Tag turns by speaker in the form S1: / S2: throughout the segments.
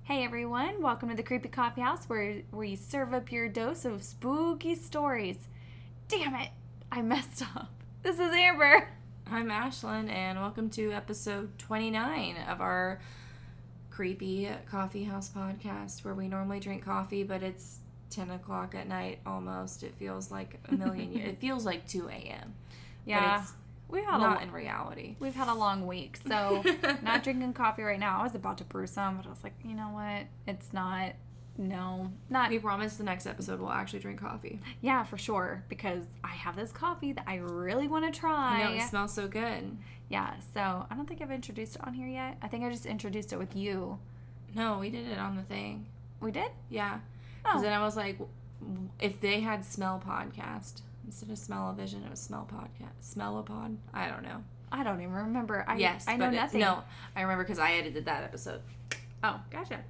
S1: Hey everyone, welcome to the Creepy Coffee House where we serve up your dose of spooky stories. Damn it, I messed up. This is Amber.
S2: I'm Ashlyn, and welcome to episode 29 of our Creepy Coffee House podcast, where we normally drink coffee, but it's 10 o'clock at night almost. It feels like a million years. It feels like 2 a.m.
S1: Yeah.
S2: But it's not in reality.
S1: We've had a long week, so not drinking coffee right now. I was about to brew some, but I was like, you know what? It's not.
S2: We promise the next episode we'll actually drink coffee.
S1: Yeah, for sure, because I have this coffee that I really want to try.
S2: I know, it smells so good.
S1: Yeah, so I don't think I've introduced it on here yet. I think I just introduced it with you.
S2: No, we did it on the thing.
S1: We did?
S2: Yeah. Because then I was like, if they had smell podcast, instead of smell-o-vision, it was smell podcast. Smell-o-pod? I don't know.
S1: I don't even remember. I know nothing.
S2: No, I remember because I edited that episode.
S1: Oh, gotcha.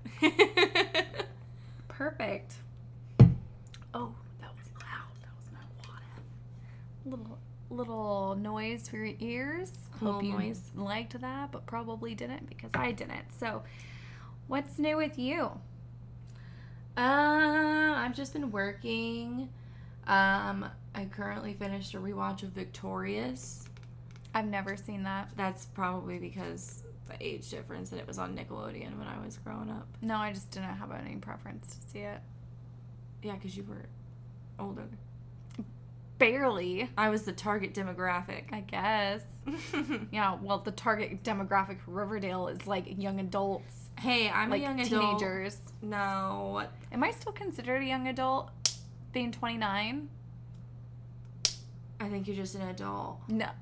S1: Perfect. Oh, that was loud. That was my water. Little noise for your ears. Hope you liked that, but probably didn't because I didn't. So, what's new with you?
S2: I've just been working. I currently finished a rewatch of Victorious.
S1: I've never seen that.
S2: That's probably because the age difference, and it was on Nickelodeon when I was growing up.
S1: No, I just didn't have any preference to see it.
S2: Yeah, because you were older.
S1: Barely.
S2: I was the target demographic.
S1: I guess. Yeah, well, the target demographic for Riverdale is like young adults.
S2: Hey, I'm
S1: like
S2: a young adult.
S1: Teenagers.
S2: No.
S1: Am I still considered a young adult being 29?
S2: I think you're just an adult.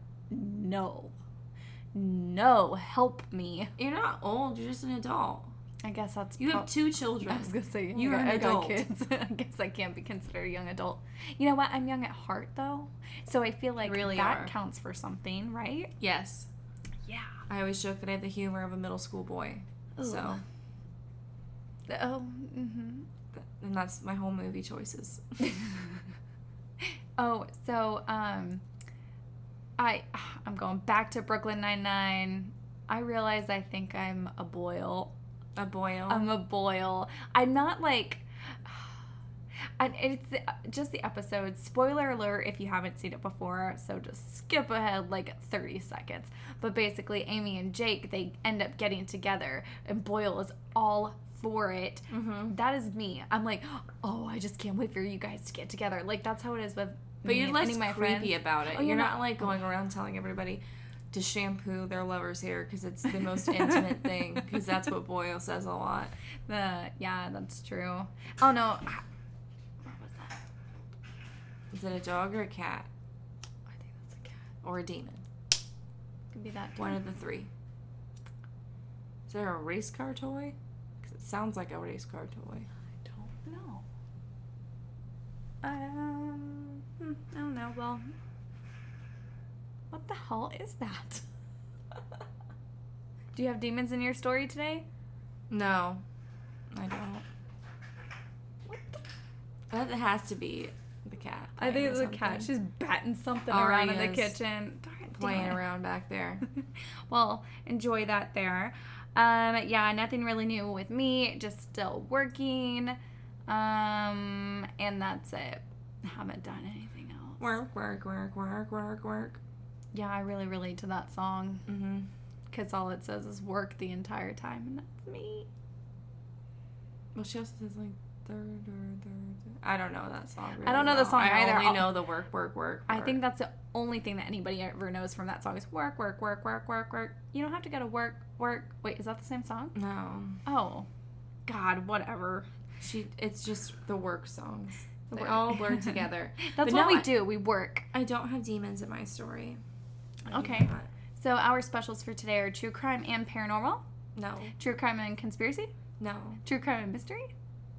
S1: No, help me.
S2: You're not old, you're just an adult.
S1: I guess that's...
S2: You have 2 children.
S1: I was going to say,
S2: you're an adult.
S1: I got kids. I guess I can't be considered a young adult. You know what? I'm young at heart, though. So I feel like that counts for something, right?
S2: Yes.
S1: Yeah.
S2: I always joke that I have the humor of a middle school boy.
S1: Ooh.
S2: So.
S1: Oh, mm-hmm.
S2: And that's my whole movie choices.
S1: Oh, so, I'm going back to Brooklyn Nine-Nine. I realize I think I'm a Boyle.
S2: A Boyle?
S1: I'm a Boyle. I'm not like... And it's just the episode. Spoiler alert if you haven't seen it before, so just skip ahead like 30 seconds. But basically, Amy and Jake, they end up getting together, and Boyle is all for it.
S2: Mm-hmm.
S1: That is me. I'm like, oh, I just can't wait for you guys to get together. Like, that's how it is with
S2: But
S1: me
S2: you're
S1: and
S2: less
S1: any of my
S2: creepy
S1: friends.
S2: about it.
S1: Oh,
S2: you're not like going around telling everybody to shampoo their lover's hair because it's the most intimate thing, because that's what Boyle says a lot.
S1: Yeah, that's true. Oh, no. What was that?
S2: Is it a dog or a cat?
S1: I think that's a cat.
S2: Or a demon?
S1: Could be that too.
S2: One of the 3. Is there a race car toy? Because it sounds like a race car toy.
S1: I don't know. I don't know. Well, what the hell is that? Do you have demons in your story today?
S2: No, I don't.
S1: What the?
S2: That has to be the cat.
S1: I think it's a cat. She's batting something around in the kitchen.
S2: Playing around back there.
S1: Well, enjoy that there. Yeah, nothing really new with me. Just still working. And that's it. Haven't done anything else.
S2: Work.
S1: Yeah, I really relate to that song.
S2: Mm-hmm.
S1: Because all it says is work the entire time, and that's me.
S2: Well, she also says, like, third. I don't know that song really
S1: I don't know the song either.
S2: I only know the work.
S1: I think that's the only thing that anybody ever knows from that song is work. You don't have to go to work. Wait, is that the same song?
S2: No.
S1: Oh. God, whatever.
S2: It's just the work songs. They all blur together.
S1: That's what we do. We work.
S2: I don't have demons in my story.
S1: Okay. So our specials for today are true crime and paranormal.
S2: No.
S1: True crime and conspiracy.
S2: No.
S1: True crime and mystery.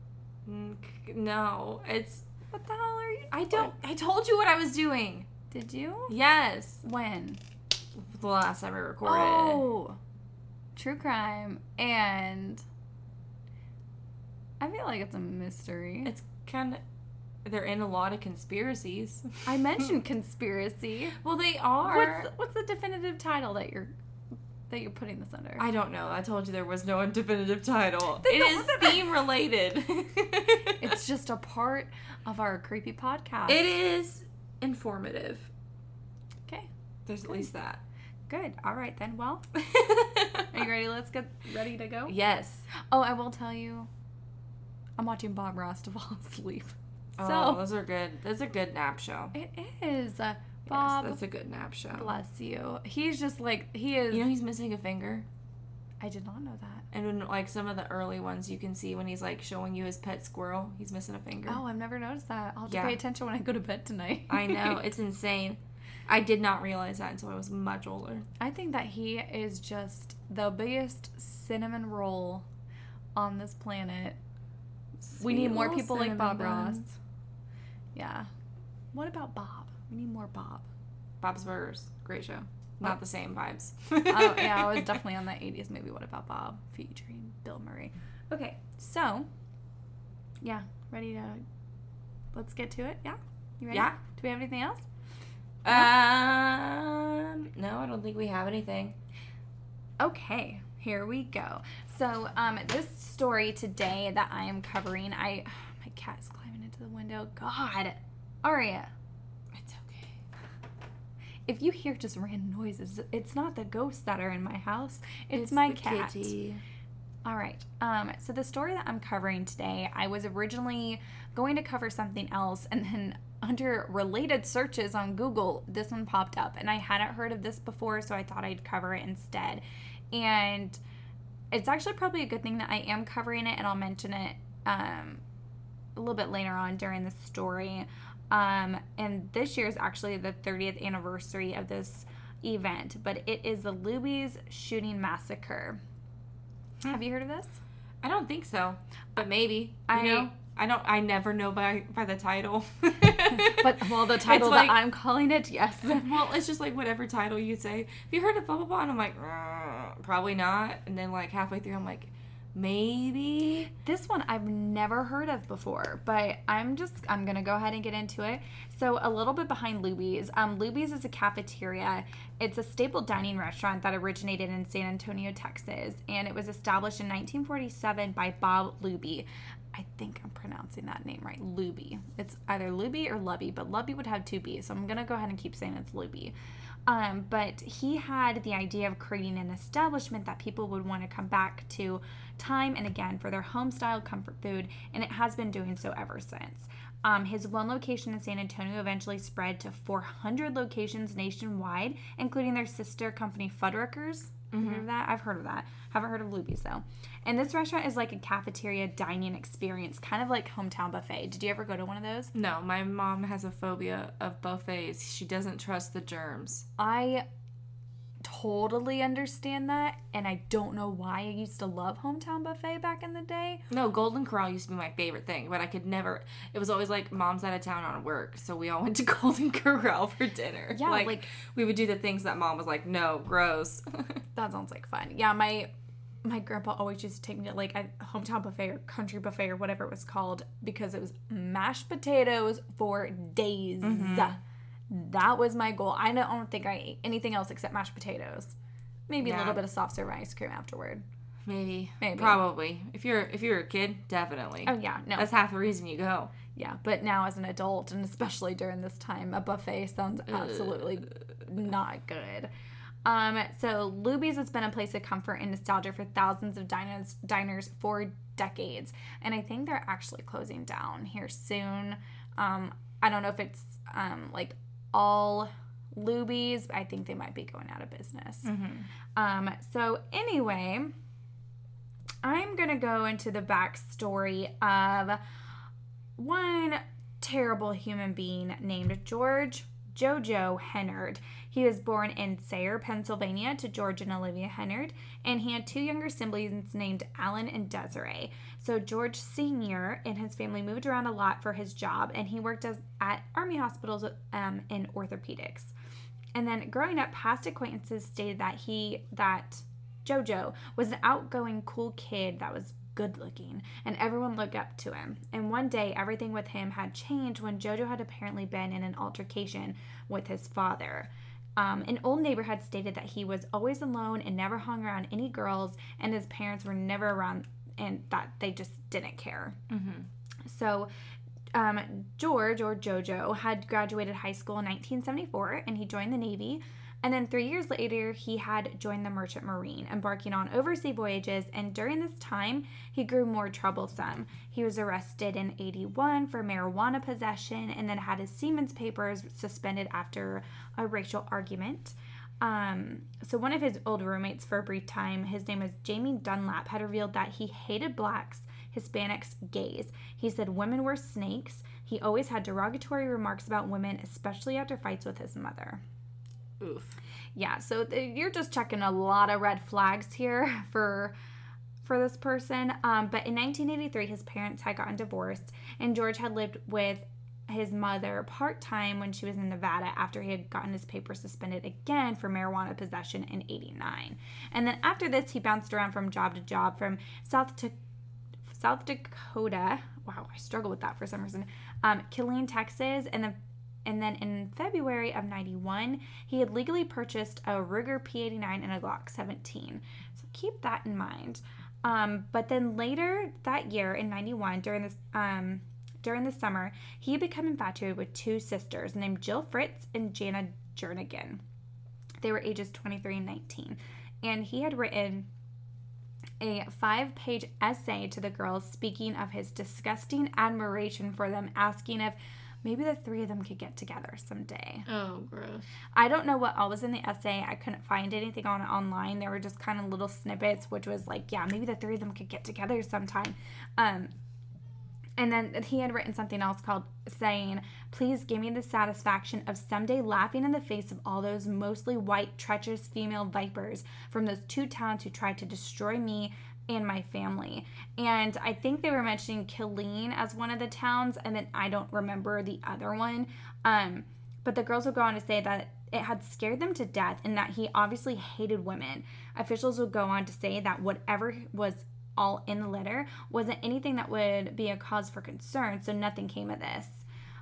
S2: No. It's...
S1: What the hell are you...
S2: I told you what I was doing.
S1: Did you?
S2: Yes.
S1: When?
S2: The last time I recorded.
S1: Oh. True crime and... I feel like it's a mystery.
S2: It's kind of... They're in a lot of conspiracies.
S1: I mentioned conspiracy.
S2: Well, they are.
S1: What's the definitive title that you're that you're putting this under?
S2: I don't know. I told you there was no definitive title. It is theme related.
S1: It's just a part of our creepy podcast.
S2: It is informative.
S1: Okay.
S2: There's at least that.
S1: Good. All right, then. Well, are you ready? Let's get ready to go?
S2: Yes.
S1: Oh, I will tell you, I'm watching Bob Ross to fall asleep.
S2: Oh, those are good. That's a good nap show.
S1: It is. Bob.
S2: Yes, that's a good nap show.
S1: Bless you. He's just like, he is.
S2: You know he's missing a finger?
S1: I did not know that.
S2: And in, like, some of the early ones, you can see when he's, like, showing you his pet squirrel, he's missing a finger.
S1: Oh, I've never noticed that. I'll have to pay attention when I go to bed tonight.
S2: I know. It's insane. I did not realize that until I was much older.
S1: I think that he is just the biggest cinnamon roll on this planet. We need more people like Bob Ross. Yeah. What about Bob? We need more Bob.
S2: Bob's Burgers. Great show. Not the same vibes.
S1: Oh, yeah, I was definitely on that 80s movie. What About Bob? Featuring Bill Murray. Okay, so, yeah, ready to, let's get to it? Yeah? You ready?
S2: Yeah.
S1: Do we have anything else?
S2: No, I don't think we have anything.
S1: Okay, here we go. So, this story today that I am covering, my cat is climbing into the window. God, Aria.
S2: It's okay.
S1: If you hear just random noises, it's not the ghosts that are in my house. It's my cat.
S2: Kitty.
S1: All right. So the story that I'm covering today, I was originally going to cover something else, and then under related searches on Google, this one popped up, and I hadn't heard of this before, so I thought I'd cover it instead. And it's actually probably a good thing that I am covering it, and I'll mention it a little bit later on during the story. And this year is actually the 30th anniversary of this event, but it is the Luby's Shooting Massacre. Have you heard of this?
S2: I don't think so, but maybe. I never know by the title.
S1: But, well, the title that I'm calling it, yes.
S2: Well, it's just like whatever title you say. Have you heard of blah, blah, blah? And I'm like, probably not. And then, like, halfway through, I'm like, maybe.
S1: This one I've never heard of before, but I'm going to go ahead and get into it. So a little bit behind Luby's. Luby's is a cafeteria. It's a staple dining restaurant that originated in San Antonio, Texas, and it was established in 1947 by Bob Luby. I think I'm pronouncing that name right. Luby. It's either Luby or Lubby, but Lubby would have two B's, so I'm going to go ahead and keep saying it's Luby. But he had the idea of creating an establishment that people would want to come back to time and again for their home-style comfort food, and it has been doing so ever since. His one location in San Antonio eventually spread to 400 locations nationwide, including their sister company Fuddruckers. Mm-hmm. Heard of that? I've heard of that. Haven't heard of Luby's though. And this restaurant is like a cafeteria dining experience, kind of like Hometown Buffet. Did you ever go to one of those?
S2: No, my mom has a phobia of buffets. She doesn't trust the germs.
S1: I totally understand that, and I don't know why. I used to love Hometown Buffet back in the day.
S2: No, Golden Corral used to be my favorite thing, but I could never. It was always like mom's out of town on work, so we all went to Golden Corral for dinner.
S1: Yeah, like
S2: we would do the things that mom was like, no, gross.
S1: That sounds like fun. Yeah, my grandpa always used to take me to like a Hometown Buffet or Country Buffet or whatever it was called, because it was mashed potatoes for days. Mm-hmm. That was my goal. I don't think I ate anything else except mashed potatoes. Maybe a little bit of soft serve ice cream afterward.
S2: Maybe. Probably. If you're a kid, definitely.
S1: Oh yeah, no.
S2: That's half the reason you go.
S1: Yeah, but now as an adult, and especially during this time, a buffet sounds absolutely not good. So Luby's has been a place of comfort and nostalgia for thousands of diners for decades, and I think they're actually closing down here soon. I don't know if it's like all Luby's, but I think they might be going out of business. Mm-hmm. So anyway, I'm gonna go into the backstory of one terrible human being named George Jojo Hennard. He was born in Sayre, Pennsylvania, to George and Olivia Hennard, and he had two younger siblings named Alan and Desiree. So George Sr. and his family moved around a lot for his job, and he worked at Army hospitals in orthopedics. And then growing up, past acquaintances stated that Jojo was an outgoing, cool kid that was good looking, and everyone looked up to him. And one day, everything with him had changed when Jojo had apparently been in an altercation with his father. An old neighbor had stated that he was always alone and never hung around any girls, and his parents were never around, and that they just didn't care.
S2: Mm-hmm.
S1: So George, or Jojo, had graduated high school in 1974, and he joined the Navy. And then 3 years later, he had joined the Merchant Marine, embarking on overseas voyages. And during this time, he grew more troublesome. He was arrested in 81 for marijuana possession, and then had his seaman's papers suspended after a racial argument. So one of his old roommates for a brief time, his name was Jamie Dunlap, had revealed that he hated blacks, Hispanics, gays. He said women were snakes. He always had derogatory remarks about women, especially after fights with his mother.
S2: Oof.
S1: Yeah, so you're just checking a lot of red flags here for this person. But in 1983, his parents had gotten divorced, and George had lived with his mother part-time when she was in Nevada after he had gotten his papers suspended again for marijuana possession in 89. And then after this, he bounced around from job to job, from South Dakota. Wow, I struggle with that for some reason. Killeen, Texas, and then in February of 91, he had legally purchased a Ruger P89 and a Glock 17. So keep that in mind. But then later that year in 91, during the summer, he had become infatuated with two sisters named Jill Fritz and Jana Jernigan. They were ages 23 and 19. And he had written a 5-page essay to the girls speaking of his disgusting admiration for them, asking if maybe the three of them could get together someday.
S2: Oh, gross.
S1: I don't know what all was in the essay. I couldn't find anything on it online. There were just kind of little snippets, which was like, yeah, maybe the three of them could get together sometime. And then he had written something else called saying, please give me the satisfaction of someday laughing in the face of all those mostly white, treacherous female vipers from those two towns who tried to destroy me and my family. And I think they were mentioning Killeen as one of the towns, and then I don't remember the other one. But the girls would go on to say that it had scared them to death and that he obviously hated women. Officials would go on to say that whatever was all in the letter wasn't anything that would be a cause for concern, so nothing came of this.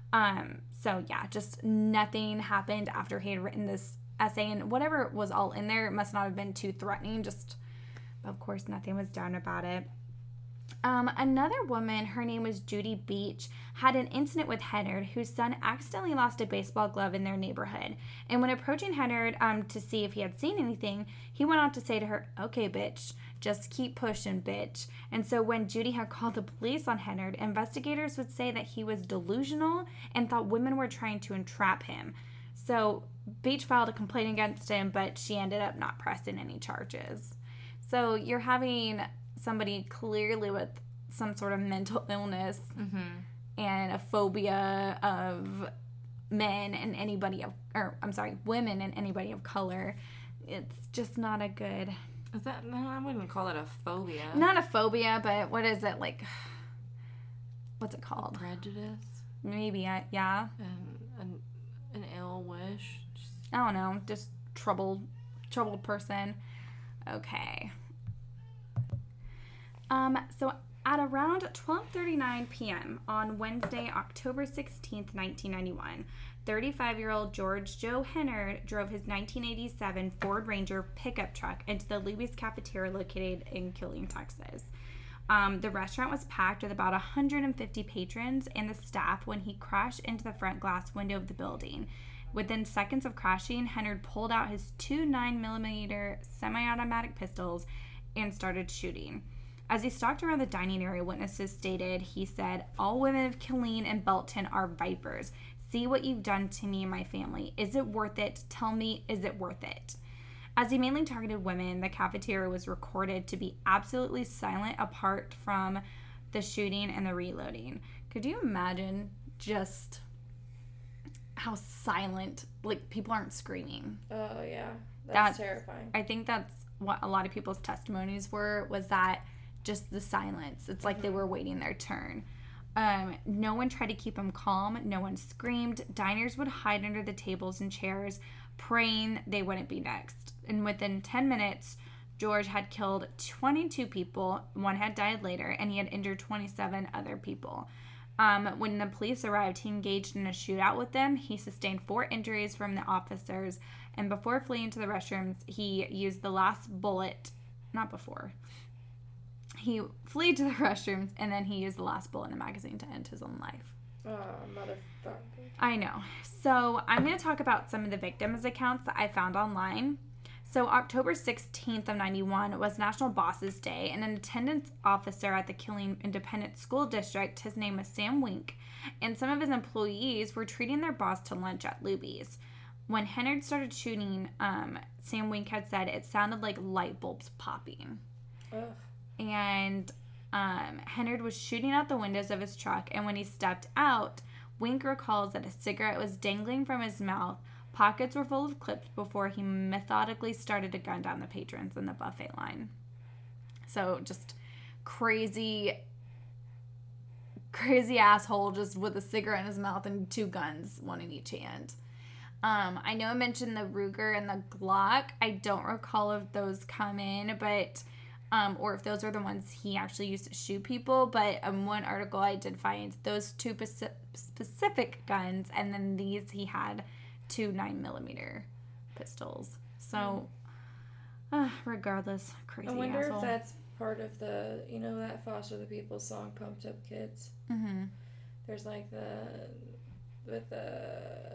S1: So yeah, just nothing happened after he had written this essay, and whatever was all in there, it must not have been too threatening, of course, nothing was done about it. Another woman, her name was Judy Beach, had an incident with Hennard, whose son accidentally lost a baseball glove in their neighborhood. And when approaching Hennard to see if he had seen anything, he went on to say to her, okay, bitch, just keep pushing, bitch. And so when Judy had called the police on Hennard, investigators would say that he was delusional and thought women were trying to entrap him. So Beach filed a complaint against him, but she ended up not pressing any charges. So you're having somebody clearly with some sort of mental illness and a phobia of men and women and anybody of color. It's just not a good...
S2: No, I wouldn't call it a phobia.
S1: Not a phobia, but what is it, like... What's it called?
S2: A prejudice?
S1: Maybe, yeah.
S2: An ill wish?
S1: I don't know, just troubled person. Okay. So at around 12:39 p.m. on Wednesday, October 16th, 1991, 35-year-old George Joe Hennard drove his 1987 Ford Ranger pickup truck into the Luby's Cafeteria located in Killeen, Texas. The restaurant was packed with about 150 patrons and the staff when he crashed into the front glass window of the building. Within seconds of crashing, Hennard pulled out his two 9mm semi-automatic pistols and started shooting. As he stalked around the dining area, witnesses stated, he said, all women of Killeen and Belton are vipers. See what you've done to me and my family. Is it worth it? Tell me, is it worth it? As he mainly targeted women, the cafeteria was recorded to be absolutely silent apart from the shooting and the reloading. Could you imagine just how silent, like, people aren't screaming?
S2: Oh, yeah. That's terrifying.
S1: I think that's what a lot of people's testimonies was that just the silence. It's like they were waiting their turn. No one tried to keep him calm. No one screamed. Diners would hide under the tables and chairs, praying they wouldn't be next. And within 10 minutes, George had killed 22 people. One had died later, and he had injured 27 other people. When the police arrived, he engaged in a shootout with them. He sustained 4 injuries from the officers, And before fleeing to the restrooms, he used the last bullet. Not before. He fled to the restrooms, and then he used the last bullet in a magazine to end his own life.
S2: Oh, motherfucker.
S1: I know. So I'm going to talk about some of the victims' accounts that I found online. So October 16th of 91 was National Bosses Day, and an attendance officer at the Killeen Independent School District, his name was Sam Wink, and some of his employees were treating their boss to lunch at Luby's. When Hennard started shooting, Sam Wink had said it sounded like light bulbs popping.
S2: Ugh.
S1: And Hennard was shooting out the windows of his truck, and when he stepped out, Wink recalls that a cigarette was dangling from his mouth, pockets were full of clips before he methodically started to gun down the patrons in the buffet line. So just crazy asshole just with a cigarette in his mouth and 2 guns, one in each hand. I know I mentioned the Ruger and the Glock. I don't recall if those come in, but or if those are the ones he actually used to shoot people. But one article I did find those 2 specific guns, and then these he had 2 9mm pistols. So, regardless, crazy asshole.
S2: I wonder if that's part of the, that Foster the People song, Pumped Up Kids.
S1: Mm-hmm.
S2: There's like with the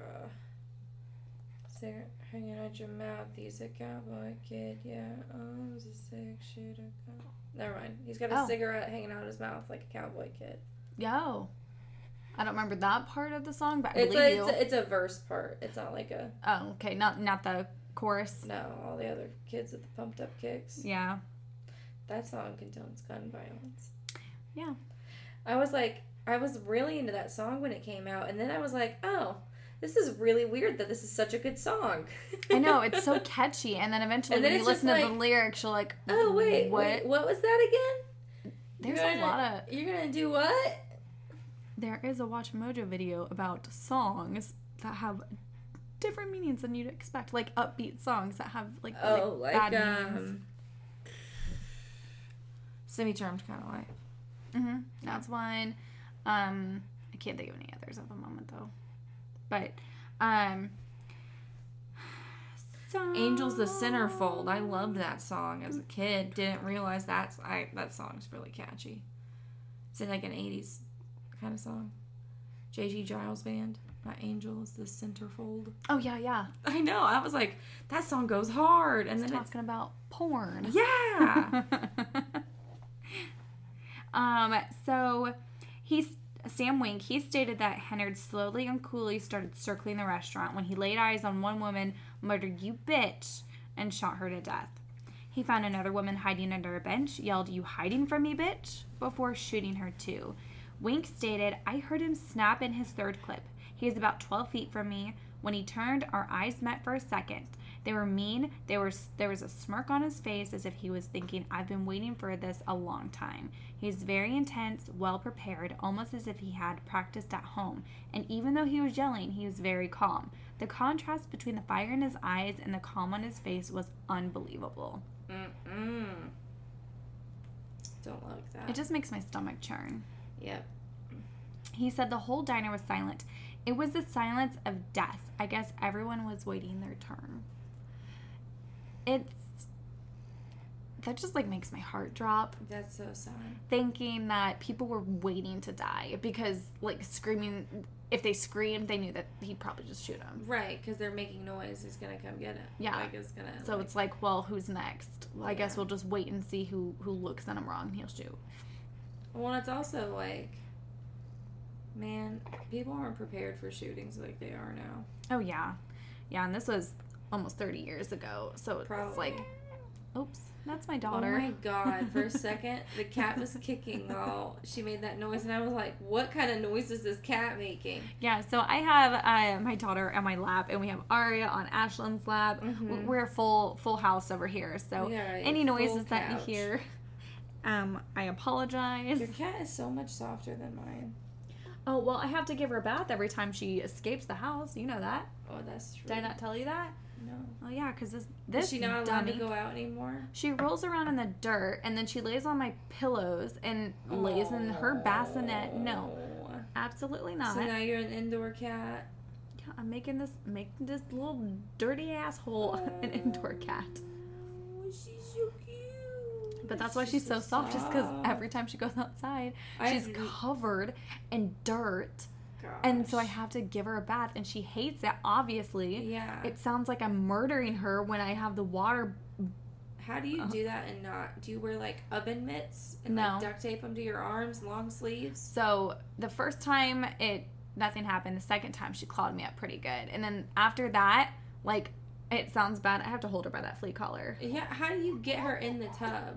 S2: cigarette hanging out your mouth. He's a cowboy kid, yeah. Oh, he's a 6-shooter. Never mind. He's got a cigarette hanging out his mouth like a cowboy kid.
S1: Yo. I don't remember that part of the song, but
S2: it's a verse part. It's not like a...
S1: Oh, okay. Not the chorus.
S2: No, all the other kids with the pumped up kicks.
S1: Yeah.
S2: That song condones gun violence.
S1: Yeah.
S2: I was really into that song when it came out, and then I was like, oh, this is really weird that this is such a good song.
S1: I know, it's so catchy, and then eventually when you listen to the lyrics, you're like,
S2: oh, wait, what was that again?
S1: There's a lot of...
S2: You're gonna do what?
S1: There is a Watch Mojo video about songs that have different meanings than you'd expect, like upbeat songs that have like bad meanings.
S2: Semi-charmed kind of life.
S1: Mm-hmm. That's one. I can't think of any others at the moment though. But
S2: Angels the Centerfold. I loved that song as a kid. Didn't realize that song's really catchy. It's in like an 80s kind of song. J.G. Giles Band. Not Angels the Centerfold.
S1: Oh yeah.
S2: I know. I was like, that song goes hard. And
S1: then talking about porn.
S2: Yeah.
S1: So Sam Wink, he stated that Hennard slowly and coolly started circling the restaurant when he laid eyes on one woman, muttered, "You bitch," and shot her to death. He found another woman hiding under a bench, yelled, "You hiding from me, bitch?" before shooting her too. Wink stated, "I heard him snap in his 3rd clip. He is about 12 feet from me. When he turned, our eyes met for a second. They were mean. There was a smirk on his face as if he was thinking, I've been waiting for this a long time. He's very intense, well prepared, almost as if he had practiced at home. And even though he was yelling, he was very calm. The contrast between the fire in his eyes and the calm on his face was unbelievable."
S2: Don't like that.
S1: It just makes my stomach churn.
S2: Yep.
S1: He said the whole diner was silent. It was the silence of death. I guess everyone was waiting their turn. That just like makes my heart drop.
S2: That's so sad.
S1: Thinking that people were waiting to die because like screaming, if they screamed, they knew that he'd probably just shoot them.
S2: Right, because they're making noise. He's gonna come get it.
S1: Yeah.
S2: Like it's gonna.
S1: So it's like, well, who's next? Well, I guess we'll just wait and see who looks at him wrong and he'll shoot.
S2: Well, it's also like, man, people aren't prepared for shootings like they are now.
S1: Oh yeah, and this was almost 30 years ago. So it's like, oops. That's my daughter.
S2: Oh my God. For a second, the cat was kicking while she made that noise. And I was like, what kind of noise is this cat making?
S1: Yeah, so I have my daughter on my lap, and we have Aria on Ashlyn's lap. Mm-hmm. We're a full house over here. So any noises that you hear, I apologize.
S2: Your cat is so much softer than mine.
S1: Oh, well, I have to give her a bath every time she escapes the house. You know that.
S2: Oh, that's true.
S1: Did I not tell you that?
S2: No.
S1: Oh, yeah, because this
S2: Is she not allowed to go out anymore?
S1: She rolls around in the dirt, and then she lays on my pillows and lays in her bassinet. No, absolutely not.
S2: So now you're an indoor cat?
S1: Yeah, I'm making this little dirty asshole an indoor cat.
S2: She's so cute.
S1: But that's why she's so soft, just because every time she goes outside, she's covered in dirt.
S2: Gosh.
S1: And so I have to give her a bath, and she hates it, obviously.
S2: Yeah.
S1: It sounds like I'm murdering her when I have the water.
S2: How do you do that and not? Do you wear, like, oven mitts and,
S1: No.
S2: like, duct tape them to your arms, long sleeves?
S1: So the first time, nothing happened. The second time, she clawed me up pretty good. And then after that, like, it sounds bad. I have to hold her by that flea collar.
S2: Yeah, how do you get her in the tub?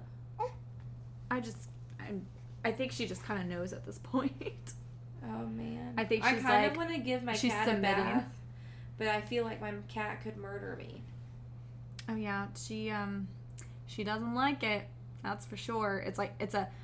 S1: I think she just kind of knows at this point.
S2: Oh, man.
S1: I think
S2: I
S1: she's
S2: kind
S1: like,
S2: of want to give my
S1: she's
S2: cat
S1: submitting.
S2: a bath, but I feel like my cat could murder me.
S1: Oh yeah, she doesn't like it. That's for sure. It's like it's a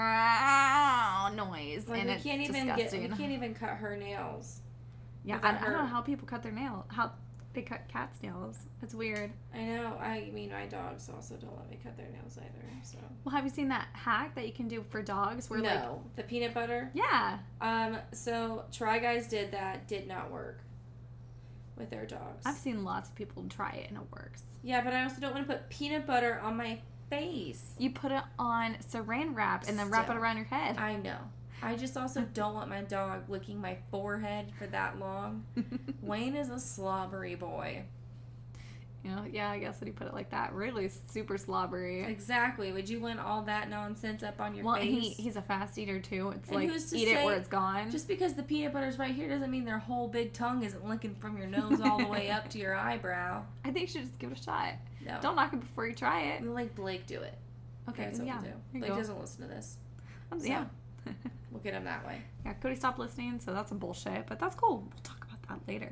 S1: noise,
S2: Like,
S1: and it's disgusting.
S2: We can't even cut her nails.
S1: Yeah, I don't know how people cut their nail. How they cut cats' nails. It's weird.
S2: I know. I mean, my dogs also don't let me cut their nails either. So.
S1: Well, have you seen that hack that you can do for dogs? Where
S2: No, the peanut butter.
S1: Yeah.
S2: So Try Guys did that. Did not work with their dogs.
S1: I've seen lots of people try it and it works.
S2: Yeah, but I also don't want to put peanut butter on my face.
S1: You put it on saran wrap and then wrap it around your head.
S2: I know. I just also don't want my dog licking my forehead for that long. Wayne is a slobbery boy.
S1: You know, yeah, I guess when you put it like that, really super slobbery.
S2: Exactly. Would you want all that nonsense up on your face?
S1: Well, he's a fast eater too. It's
S2: And
S1: like
S2: who's to
S1: eat it
S2: say-
S1: where it's gone.
S2: Just because the peanut butter's right here doesn't mean their whole big tongue isn't licking from your nose all the way up to your eyebrow.
S1: I think you should just give it a shot.
S2: No.
S1: Don't knock it before you try it.
S2: We'll let Blake do it.
S1: Okay,
S2: That's what
S1: yeah.
S2: we'll do.
S1: There you
S2: Blake
S1: go.
S2: doesn't listen to this. So,
S1: Yeah.
S2: we'll get him that way.
S1: Yeah, Cody stopped listening, so that's some bullshit, but that's cool. We'll talk about that later.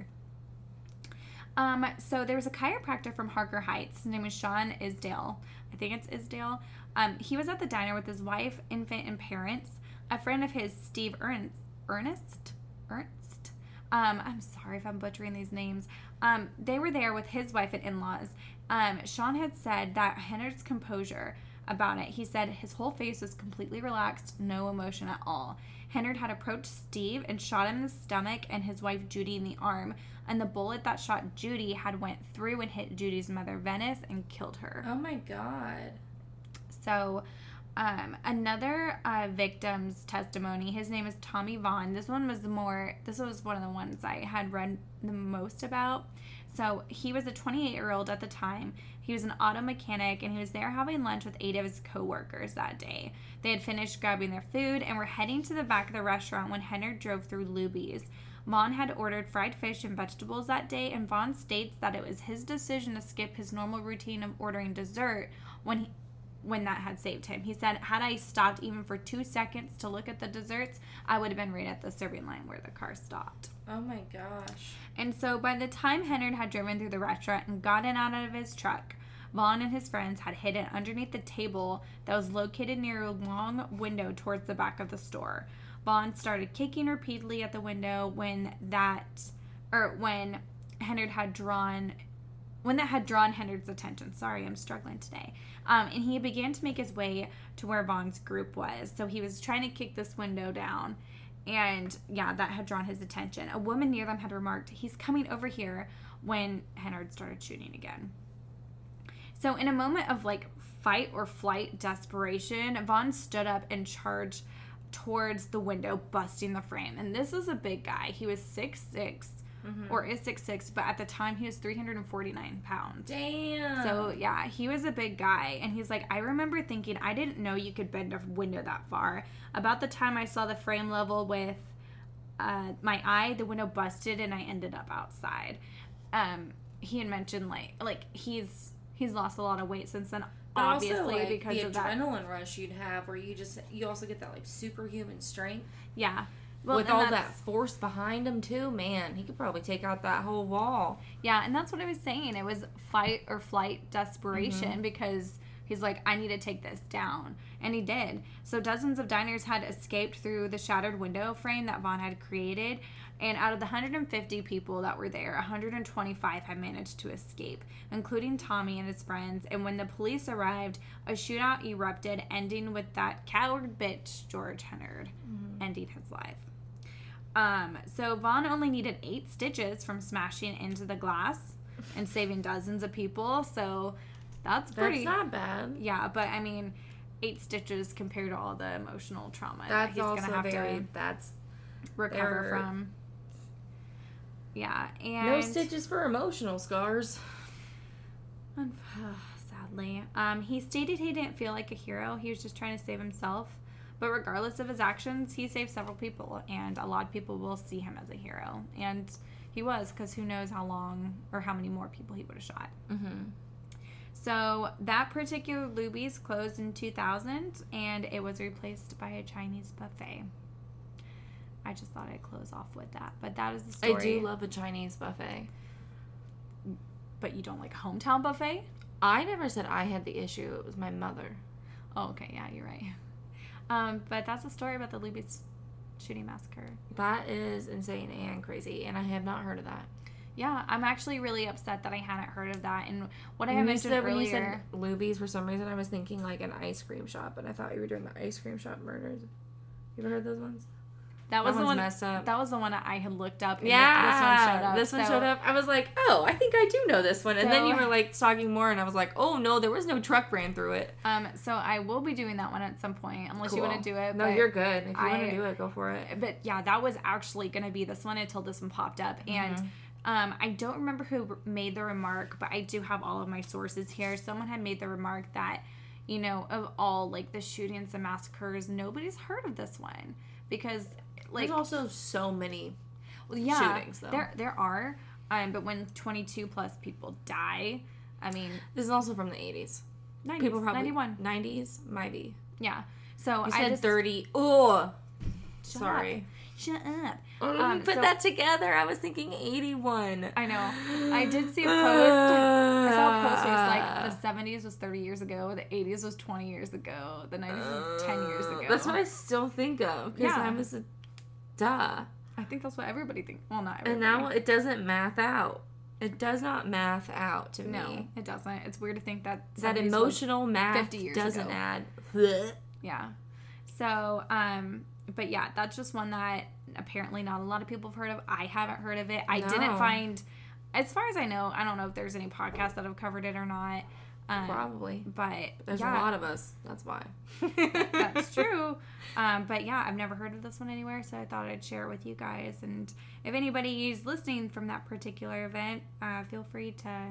S1: So there was a chiropractor from Harker Heights. His name was Sean Isdale. I think it's Isdale. He was at the diner with his wife, infant, and parents. A friend of his, Steve Ernst. I'm sorry if I'm butchering these names. They were there with his wife and in-laws. Sean had said that Hennard's composure about it. He said his whole face was completely relaxed, no emotion at all. Hennard had approached Steve and shot him in the stomach and his wife Judy in the arm, and the bullet that shot Judy had went through and hit Judy's mother Venice and killed her.
S2: Oh my God.
S1: So another victim's testimony, his name is Tommy Vaughn. This was one of the ones I had read the most about. So he was a 28-year-old at the time. He was an auto mechanic, and he was there having lunch with 8 of his co-workers that day. They had finished grabbing their food and were heading to the back of the restaurant when Hennard drove through Luby's. Vaughn had ordered fried fish and vegetables that day, and Vaughn states that it was his decision to skip his normal routine of ordering dessert when that had saved him. He said, had I stopped even for 2 seconds to look at the desserts, I would have been right at the serving line where the car stopped.
S2: Oh my gosh.
S1: And so by the time Hennard had driven through the restaurant and gotten out of his truck, Vaughn and his friends had hidden underneath the table that was located near a long window towards the back of the store. Vaughn started kicking repeatedly at the window when that had drawn Hennard's attention. Sorry, I'm struggling today. And he began to make his way to where Vaughn's group was. So he was trying to kick this window down. And yeah, that had drawn his attention. A woman near them had remarked, "He's coming over here," when Hennard started shooting again. So in a moment of like fight or flight desperation, Vaughn stood up and charged towards the window, busting the frame. And this is a big guy. He was 6'6", or is 6'6", but at the time he was 349 pounds.
S2: Damn.
S1: So yeah, he was a big guy. And he's like, I remember thinking, I didn't know you could bend a window that far. About the time I saw the frame level with my eye, the window busted and I ended up outside. He had mentioned like he's lost a lot of weight since then, obviously,
S2: also, like,
S1: because of that.
S2: The adrenaline rush you'd have where you also get that like superhuman strength.
S1: Yeah. Well,
S2: with all that force behind him too, man, he could probably take out that whole wall.
S1: Yeah, and that's what I was saying. It was fight or flight desperation because he's like, I need to take this down. And he did. So dozens of diners had escaped through the shattered window frame that Vaughn had created. And out of the 150 people that were there, 125 had managed to escape, including Tommy and his friends. And when the police arrived, a shootout erupted, ending with that coward bitch, George Hennard, ending his life. So Vaughn only needed 8 stitches from smashing into the glass and saving dozens of people. So that's pretty.
S2: That's not bad.
S1: Yeah, but I mean, 8 stitches compared to all the emotional trauma that
S2: That's
S1: he's
S2: also
S1: gonna have
S2: very.
S1: to
S2: That's
S1: recover from. Yeah, and
S2: no stitches for emotional scars.
S1: Sadly, he stated he didn't feel like a hero. He was just trying to save himself. But regardless of his actions, he saved several people, and a lot of people will see him as a hero. And he was, because who knows how long or how many more people he would have shot.
S2: Mm-hmm.
S1: So that particular Luby's closed in 2000, and it was replaced by a Chinese buffet. I just thought I'd close off with that. But that is the story.
S2: I do love a Chinese buffet.
S1: But you don't like a hometown buffet?
S2: I never said I had the issue. It was my mother.
S1: Oh, okay. Yeah, you're right. But that's the story about the Luby's shooting massacre.
S2: That is insane and crazy, and I have not heard of that.
S1: Yeah, I'm actually really upset that I hadn't heard of that. And what I had mentioned earlier...
S2: When you said Luby's, for some reason, I was thinking like an ice cream shop, and I thought you were doing the ice cream shop murders. You ever heard those ones?
S1: That was the one
S2: messed up.
S1: That was the one that I had looked up. And
S2: Yeah,
S1: this one
S2: showed up. I was like, oh, I think I do know this one. And then you were like talking more, and I was like, oh no, there was no truck ran through it.
S1: So I will be doing that one at some point, unless you want to do it.
S2: No, you're good. If you want to do it, go for it.
S1: But yeah, that was actually going to be this one until this one popped up, and I don't remember who made the remark, but I do have all of my sources here. Someone had made the remark that, you know, of all like the shootings and massacres, nobody's heard of this one because. Like,
S2: there's also so many shootings, though.
S1: There are, but when 22 plus people die, I mean...
S2: This is also from the 80s.
S1: 90s,
S2: people probably...
S1: 91.
S2: 90s? Might be.
S1: Yeah. So
S2: you said 30. Oh! Sorry.
S1: Shut up.
S2: Put that together. I was thinking 81.
S1: I know. I did see a post. I saw a post where it's like the 70s was 30 years ago, the 80s was 20 years ago, the 90s was 10 years ago.
S2: That's what I still think of. Because I was a... Duh.
S1: I think that's what everybody thinks. Well, not everybody.
S2: And now it doesn't math out. It does not math out to me.
S1: No, it doesn't. It's weird to think that
S2: emotional math
S1: 50 years
S2: doesn't
S1: ago.
S2: add.
S1: Yeah. So, but yeah, that's just one that apparently not a lot of people have heard of. I haven't heard of it. I didn't find, as far as I know, I don't know if there's any podcasts that have covered it or not.
S2: Probably.
S1: But
S2: there's a lot of us. That's why.
S1: That's true. But yeah, I've never heard of this one anywhere, so I thought I'd share it with you guys. And if anybody is listening from that particular event, feel free to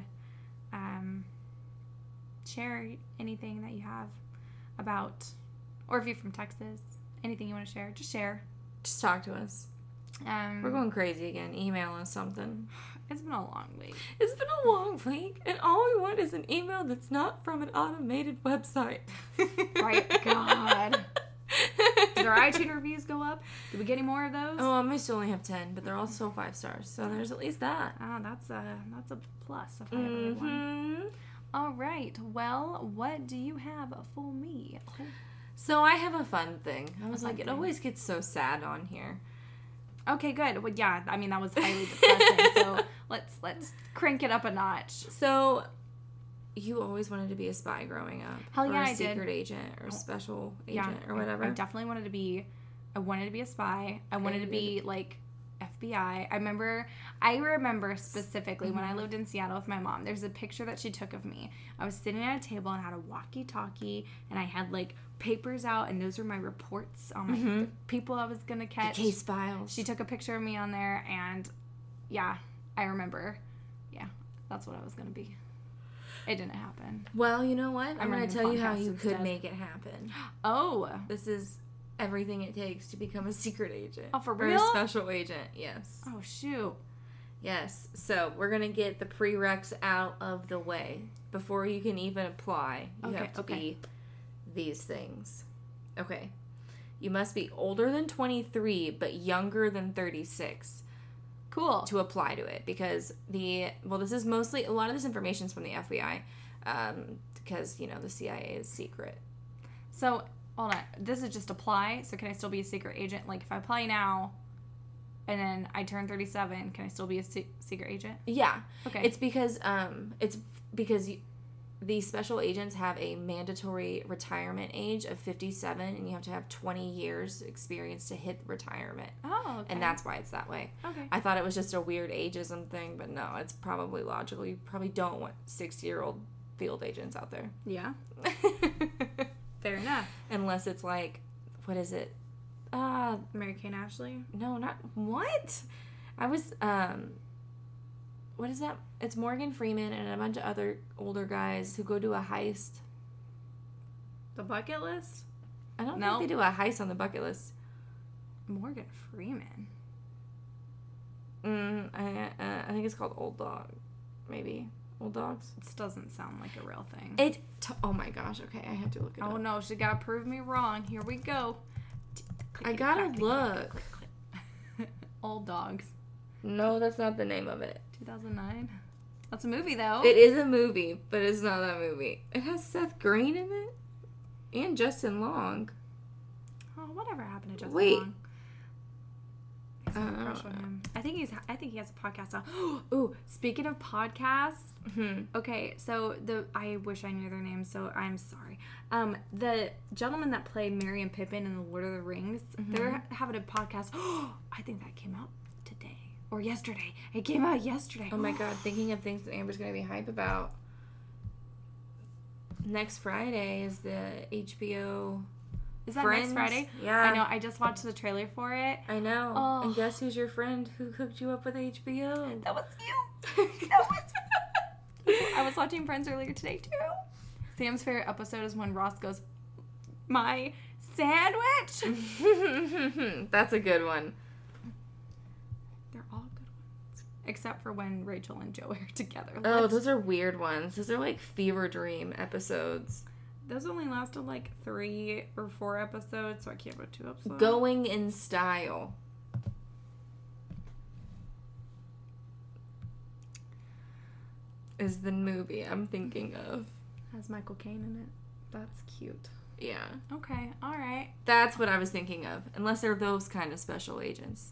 S1: share anything that you have about, or if you're from Texas, anything you want to share, just share.
S2: Just talk to us. We're going crazy again. Email us something.
S1: It's been a long week.
S2: It's been a long week, and all we want is an email that's not from an automated website.
S1: Right? God. Did our iTunes reviews go up? Did we get any more of those?
S2: Oh, I still only have 10, but they're all still 5 stars, so there's at least that.
S1: Oh, that's a plus if I ever had one. All right. Well, what do you have for me?
S2: So I have a fun thing. I was like, it always gets so sad on here.
S1: Okay, good. Well, yeah, I mean, that was highly depressing, so let's crank it up a notch.
S2: So, you always wanted to be a spy growing up?
S1: Hell yeah, I did.
S2: Or a secret agent, or a special agent, or whatever?
S1: I definitely wanted to be a spy. I wanted to be, like, FBI. I remember specifically when I lived in Seattle with my mom, there's a picture that she took of me. I was sitting at a table and had a walkie-talkie, and I had, like, papers out, and those were my reports on the people I was gonna catch.
S2: The case files.
S1: She took a picture of me on there, and yeah, I remember. Yeah, that's what I was gonna be. It didn't happen.
S2: Well, you know what? I'm gonna tell you how you
S1: instead.
S2: could make it happen.
S1: Oh,
S2: this is everything it takes to become a secret agent.
S1: Oh, for real?
S2: Or a special agent. Yes.
S1: Oh shoot.
S2: Yes. So we're gonna get the prereqs out of the way before you can even apply. You have to be these things. Okay. You must be older than 23 but younger than 36.
S1: Cool.
S2: To apply to it, because this is mostly, a lot of this information is from the FBI, because, you know, the CIA is secret.
S1: So, hold on. This is just apply, so can I still be a secret agent? Like, if I apply now, and then I turn 37, can I still be a secret agent?
S2: Yeah.
S1: Okay.
S2: It's because, the special agents have a mandatory retirement age of 57, and you have to have 20 years experience to hit retirement.
S1: Oh, okay.
S2: And that's why it's that way.
S1: Okay.
S2: I thought it was just a weird ageism thing, but no, it's probably logical. You probably don't want 60-year-old field agents out there.
S1: Yeah. Fair enough.
S2: Unless it's like, what is it?
S1: Mary-Kate Ashley?
S2: No, not, what? I was, what is that? It's Morgan Freeman and a bunch of other older guys who go do a heist.
S1: The Bucket List?
S2: I don't think they do a heist on the bucket list.
S1: Morgan Freeman?
S2: I think it's called Old Dog. Maybe. Old Dogs?
S1: This doesn't sound like a real thing.
S2: Oh my gosh, okay, I have to look it up.
S1: Oh no, she gotta prove me wrong. Here we go.
S2: I gotta look.
S1: Old Dogs.
S2: No, that's not the name of it.
S1: 2009? That's a movie, though.
S2: It is a movie, but it's not that movie. It has Seth Green in it and Justin Long.
S1: Oh, whatever happened to Justin
S2: Wait.
S1: Long? I have a crush on him. I think he has a podcast now. Ooh, speaking of podcasts. Okay, so I wish I knew their names, so I'm sorry. The gentleman that played Merry and Pippin in the Lord of the Rings, they're having a podcast. I think that came out today or yesterday. It came out yesterday.
S2: Oh my god, thinking of things that Amber's gonna be hype about. Next Friday is the HBO.
S1: Is that
S2: Friends?
S1: next Friday?
S2: Yeah.
S1: I know. I just watched the trailer for it.
S2: I know.
S1: Oh.
S2: And guess who's your friend who hooked you up with HBO?
S1: That was you. That was I was watching Friends earlier today, too. Sam's favorite episode is when Ross goes, "My sandwich?"
S2: That's a good one.
S1: They're all good ones. Except for when Rachel and Joey are together.
S2: Oh, those are weird ones. Those are like fever dream episodes.
S1: Those only lasted like 3 or 4 episodes, so I can't put 2 episodes.
S2: Going in Style. Is the movie I'm thinking of.
S1: Has Michael Caine in it. That's cute.
S2: Yeah.
S1: Okay, alright.
S2: That's what I was thinking of. Unless they're those kind of special agents.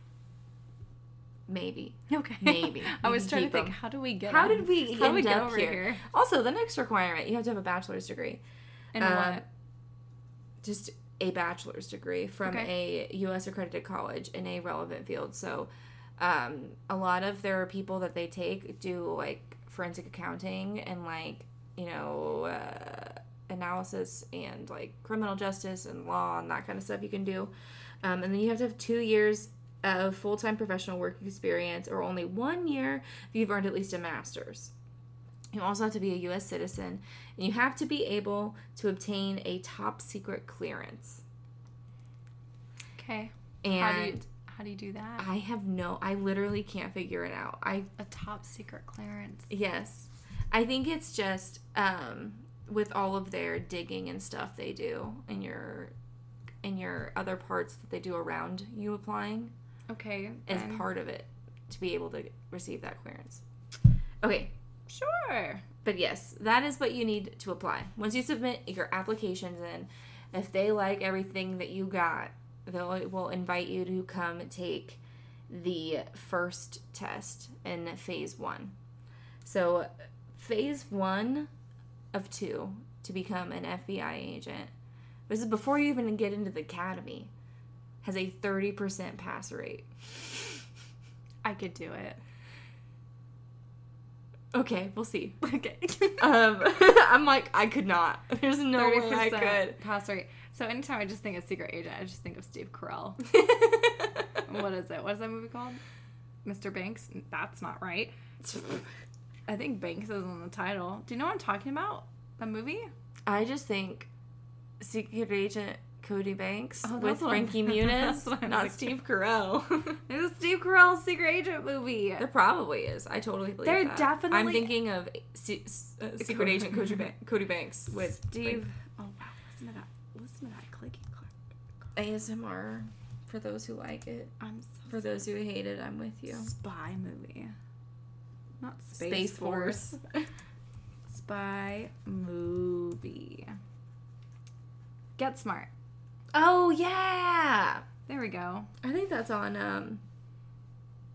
S2: Maybe.
S1: Okay.
S2: Maybe.
S1: I was trying to
S2: Keep
S1: think,
S2: them.
S1: how do we get
S2: How did we
S1: How do we
S2: end
S1: get
S2: up
S1: over
S2: here? Also, the next requirement, you have to have a bachelor's degree.
S1: And what?
S2: Just a bachelor's degree from a U.S. accredited college in a relevant field. So, a lot of their people that they take do, like, forensic accounting and, like, you know, analysis and, like, criminal justice and law and that kind of stuff you can do. And then you have to have 2 years of full-time professional work experience or only 1 year if you've earned at least a master's. You also have to be a U.S. citizen, and you have to be able to obtain a top-secret clearance.
S1: Okay.
S2: And
S1: how do you do that?
S2: I literally can't figure it out.
S1: A top secret clearance.
S2: Yes. I think it's just, with all of their digging and stuff they do in your other parts that they do around you applying.
S1: Okay.
S2: As part of it to be able to receive that clearance. Okay.
S1: Sure.
S2: But yes, that is what you need to apply. Once you submit your applications in, if they like everything that you got, they will invite you to come take the first test in phase 1. So phase 1 of 2 to become an FBI agent, this is before you even get into the academy, has a 30% pass rate.
S1: I could do it.
S2: Okay, we'll see.
S1: Okay.
S2: I'm like, I could not. There's no way I could.
S1: Pass rate. So anytime I just think of secret agent, I just think of Steve Carell. What is it? What is that movie called? Mr. Banks? That's not right. I think Banks is in the title. Do you know what I'm talking about? That movie?
S2: I just think Secret Agent Cody Banks
S1: Oh,
S2: with
S1: that's what
S2: Frankie
S1: I'm-
S2: Muniz,
S1: that's what I'm
S2: not
S1: like-
S2: Steve Carell.
S1: There's a Steve Carell secret agent movie.
S2: There probably is. I totally believe
S1: There
S2: that.
S1: definitely-
S2: I'm thinking of Secret Agent Cody Banks with
S1: Steve. Oh wow! Listen to that. Listen to that clicking click.
S2: ASMR for those who like it.
S1: I'm so
S2: For those who hate it, I'm with you.
S1: spy movie. Not
S2: Space Force.
S1: Spy movie. Get Smart.
S2: Oh yeah.
S1: There we go.
S2: I think that's on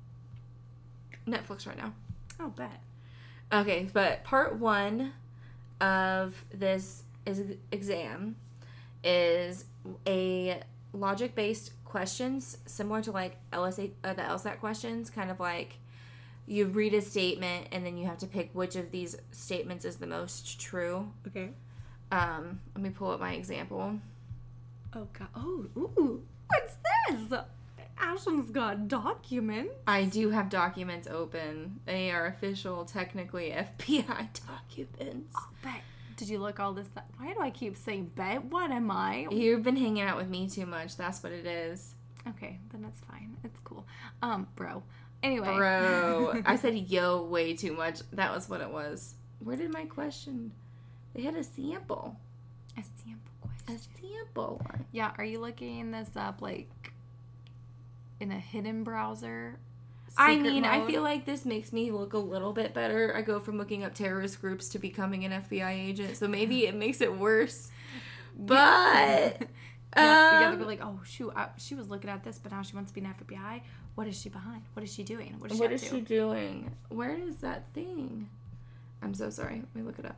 S2: Netflix right now.
S1: Oh, bet.
S2: Okay, but part 1 of this exam is a logic-based questions similar to like the LSAT questions, kind of like you read a statement and then you have to pick which of these statements is the most true.
S1: Okay.
S2: Let me pull up my example.
S1: Oh, God. Oh, ooh. What's this? Ashlyn's got documents.
S2: I do have documents open. They are official, technically FBI documents.
S1: Oh, bet. Did you look all this up? Why do I keep saying bet? What am I?
S2: You've been hanging out with me too much. That's what it is.
S1: Okay, then that's fine. It's cool. Bro. Anyway.
S2: Bro. I said yo way too much. That was what it was. Where did my question? They had a sample.
S1: A sample question.
S2: A sample one.
S1: Yeah, are you looking this up like in a hidden browser?
S2: I mean,
S1: mode?
S2: I feel like this makes me look a little bit better. I go from looking up terrorist groups to becoming an FBI agent, so maybe it makes it worse. But
S1: yeah, they'll be like, oh shoot, she was looking at this, but now she wants to be an FBI. What is she behind? What is she doing? What is she
S2: doing? Where is that thing? I'm so sorry. Let me look it up.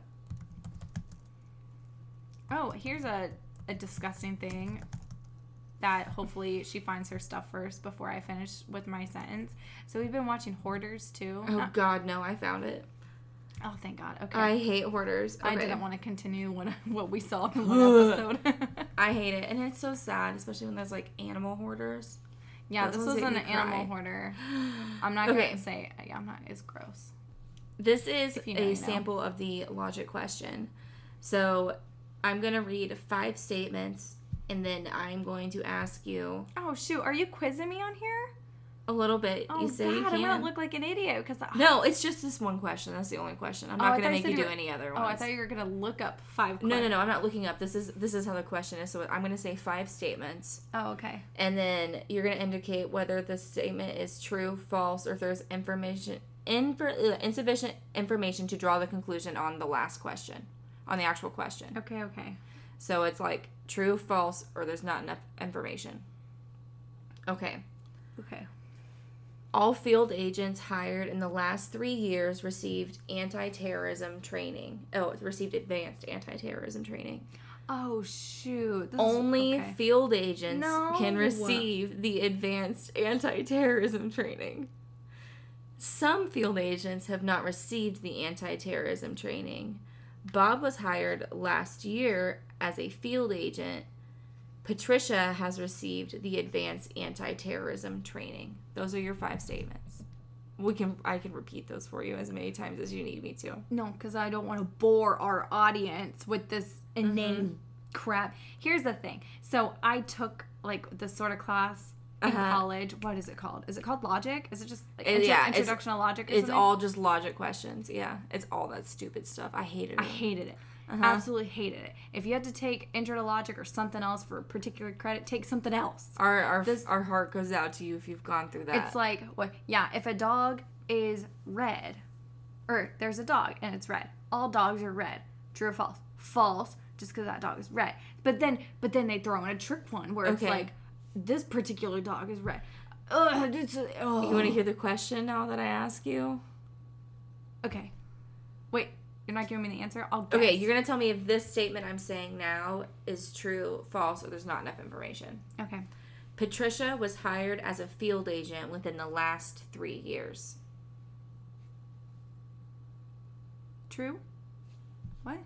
S1: Oh, here's a disgusting thing that hopefully she finds her stuff first before I finish with my sentence. So we've been watching Hoarders too.
S2: Oh God, no, I found it.
S1: Oh, thank God. Okay.
S2: I hate Hoarders. Okay.
S1: I didn't want to continue what we saw in one episode.
S2: I hate it. And it's so sad, especially when there's like animal hoarders.
S1: Yeah, this was an animal hoarder. I'm not going to say, yeah, it's gross.
S2: This is a sample of the logic question. So I'm going to read 5 statements, and then I'm going to ask you.
S1: Oh, shoot. Are you quizzing me on here?
S2: A little bit.
S1: Oh,
S2: you say
S1: God,
S2: you can.
S1: I'm going to look like an idiot.
S2: No, it's just this one question. That's the only question. I'm not going to make you do any other ones.
S1: Oh, I thought you were going to look up 5 questions.
S2: No. I'm not looking up. This is how the question is. So I'm going to say 5 statements.
S1: Oh, okay.
S2: And then you're going to indicate whether the statement is true, false, or if there's insufficient information to draw the conclusion on the last question, on the actual question.
S1: Okay.
S2: So it's like true, false, or there's not enough information. Okay. All field agents hired in the last 3 years received anti-terrorism training. Received advanced anti-terrorism training.
S1: Oh, shoot.
S2: Only field agents can receive the advanced anti-terrorism training. Some field agents have not received the anti-terrorism training. Bob was hired last year as a field agent. Patricia has received the advanced anti-terrorism training. Those are your 5 statements. I can repeat those for you as many times as you need me to.
S1: No, because I don't want to bore our audience with this inane crap. Here's the thing. So I took like this sort of class in college. What is it called? Is it called logic? Is it just like introduction to logic or something?
S2: It's all just logic questions. Yeah. It's all that stupid stuff. I hated it.
S1: I hated it. Absolutely hated it. If you had to take intro to logic or something else for a particular credit, take something else.
S2: Our heart goes out to you if you've gone through that.
S1: It's like, if a dog is red, or there's a dog and it's red, all dogs are red. True or false? False, just because that dog is red. But then they throw in a trick one where it's like, this particular dog is red.
S2: You want to hear the question now that I ask you?
S1: Okay. Wait. You're not giving me the answer? I'll guess.
S2: Okay, you're going to tell me if this statement I'm saying now is true, false, or there's not enough information.
S1: Okay.
S2: Patricia was hired as a field agent within the last 3 years.
S1: True? What?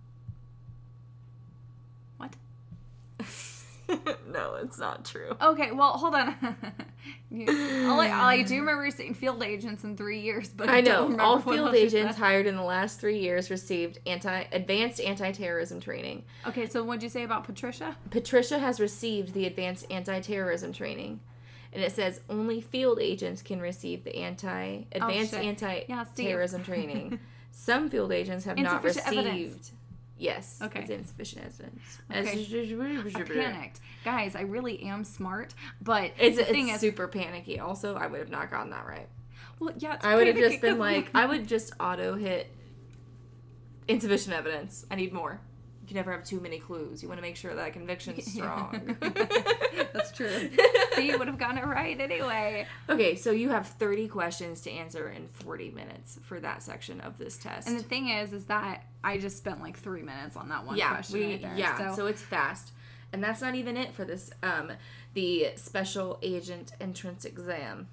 S2: No, it's not true.
S1: Okay, well, hold on. I do remember saying field agents in 3 years, but I don't remember
S2: all field agents hired in the last 3 years received advanced anti-terrorism training.
S1: Okay, so what'd you say about Patricia?
S2: Patricia has received the advanced anti-terrorism training. And it says only field agents can receive the advanced anti-terrorism training. Some field agents have not received. Evidence. Yes.
S1: Okay.
S2: It's insufficient evidence.
S1: Okay. I panicked. Guys, I really am smart, but
S2: it's super panicky. Also, I would have not gotten that right.
S1: Well, yeah,
S2: I would have just been like, I would just auto hit insufficient evidence. I need more. You can never have too many clues. You want to make sure that conviction's strong.
S1: That's true. See, you would have gotten it right anyway.
S2: Okay, so you have 30 questions to answer in 40 minutes for that section of this test.
S1: And the thing is that I just spent like 3 minutes on that one question right there.
S2: So it's fast. And that's not even it for this, the special agent entrance exam.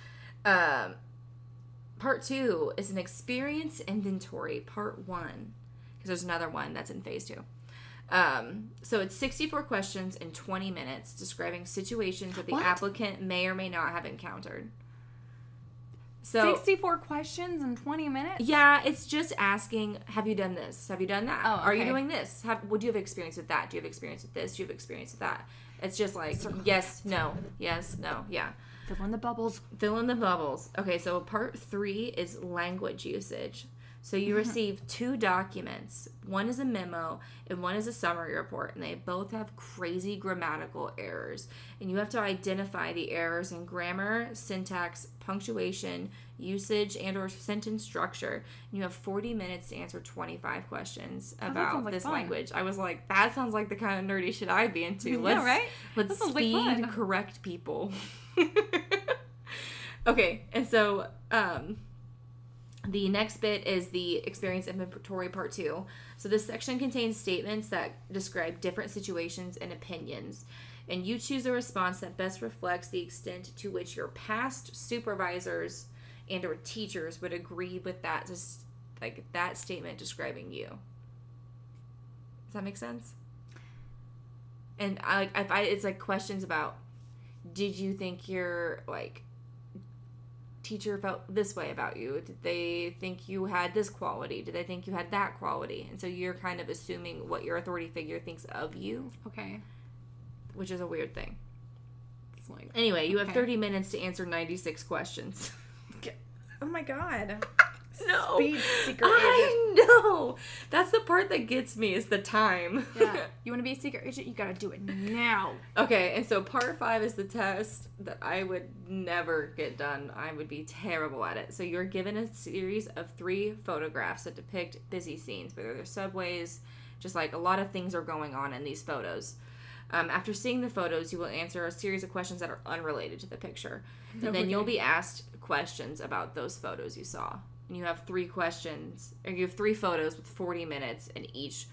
S2: Part 2 is an experience inventory, part 1. Because there's another one that's in phase 2. So it's 64 questions in 20 minutes describing situations that the applicant may or may not have encountered. So
S1: 64 questions in 20 minutes?
S2: Yeah, it's just asking, have you done this? Have you done that?
S1: Oh, okay.
S2: Are you doing this? Do you have experience with that? Do you have experience with this? Do you have experience with that? It's just like, yes, no, yeah.
S1: Fill in the bubbles.
S2: Fill in the bubbles. Okay, so part 3 is language usage. So you receive 2 documents. One is a memo and one is a summary report, and they both have crazy grammatical errors. And you have to identify the errors in grammar, syntax, punctuation, usage, and or sentence structure. And you have 40 minutes to answer 25 questions about this language. I was like, that sounds like the kind of nerdy shit I'd be into. Let's speed correct people. Okay, and so the next bit is the experience inventory part 2. So this section contains statements that describe different situations and opinions. And you choose a response that best reflects the extent to which your past supervisors and or teachers would agree with that, just like that statement describing you. Does that make sense? And it's like questions about, did you think your teacher felt this way about you? Did they think you had this quality? Did they think you had that quality? And so you're kind of assuming what your authority figure thinks of you.
S1: Okay.
S2: Which is a weird thing. It's like, anyway, you have 30 minutes to answer 96 questions.
S1: Oh my god.
S2: No.
S1: Speed secret agent.
S2: I know. That's the part that gets me, is the time.
S1: Yeah. You want to be a secret agent? You gotta do it now.
S2: Okay, and so part 5 is the test that I would never get done. I would be terrible at it. So you're given a series of 3 photographs that depict busy scenes, whether they're subways, just like a lot of things are going on in these photos. After seeing the photos, you will answer a series of questions that are unrelated to the picture. And then you'll be asked questions about those photos you saw. And you have 3 questions, or you have 3 photos with 40 minutes, and each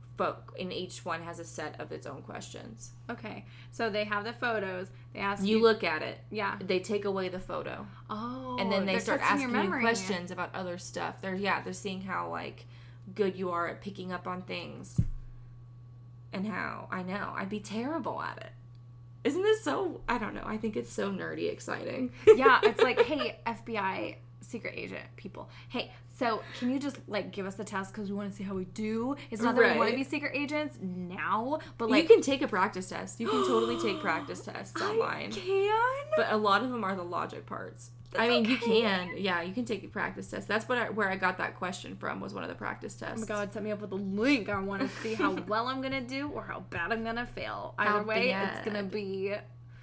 S2: one has a set of its own questions.
S1: Okay, so they have the photos. They ask
S2: you look at it.
S1: Yeah.
S2: They take away the photo.
S1: Oh.
S2: And then they start asking you questions about other stuff. They're seeing how good you are at picking up on things. And how I'd be terrible at it. Isn't this so? I don't know. I think it's so nerdy exciting.
S1: Yeah, it's like, hey, FBI secret agent people. Hey, so can you just give us a test because we want to see how we do? It's not that we want to be secret agents now, but
S2: you can take a practice test. You can totally take practice tests online.
S1: I can,
S2: but a lot of them are the logic parts. You can. Yeah, you can take a practice test. That's where I got that question from, was one of the practice tests.
S1: Oh my god, set me up with a link. I want to see how well I'm going to do or how bad I'm going to fail. Either way, it's going to be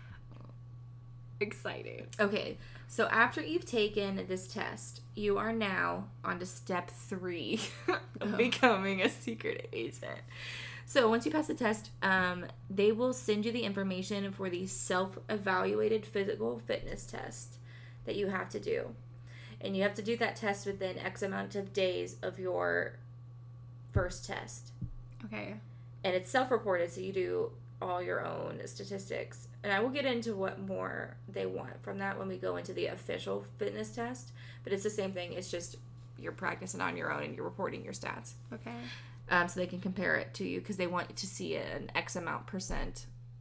S1: exciting.
S2: Okay, so after you've taken this test, you are now on to step 3 of becoming a secret agent. So once you pass the test, they will send you the information for the self-evaluated physical fitness test that you have to do. And you have to do that test within X amount of days of your first test.
S1: Okay.
S2: And it's self-reported, so you do all your own statistics. And I will get into what more they want from that when we go into the official fitness test. But it's the same thing. It's just you're practicing on your own and you're reporting your stats.
S1: Okay.
S2: So they can compare it to you because they want to see an X amount %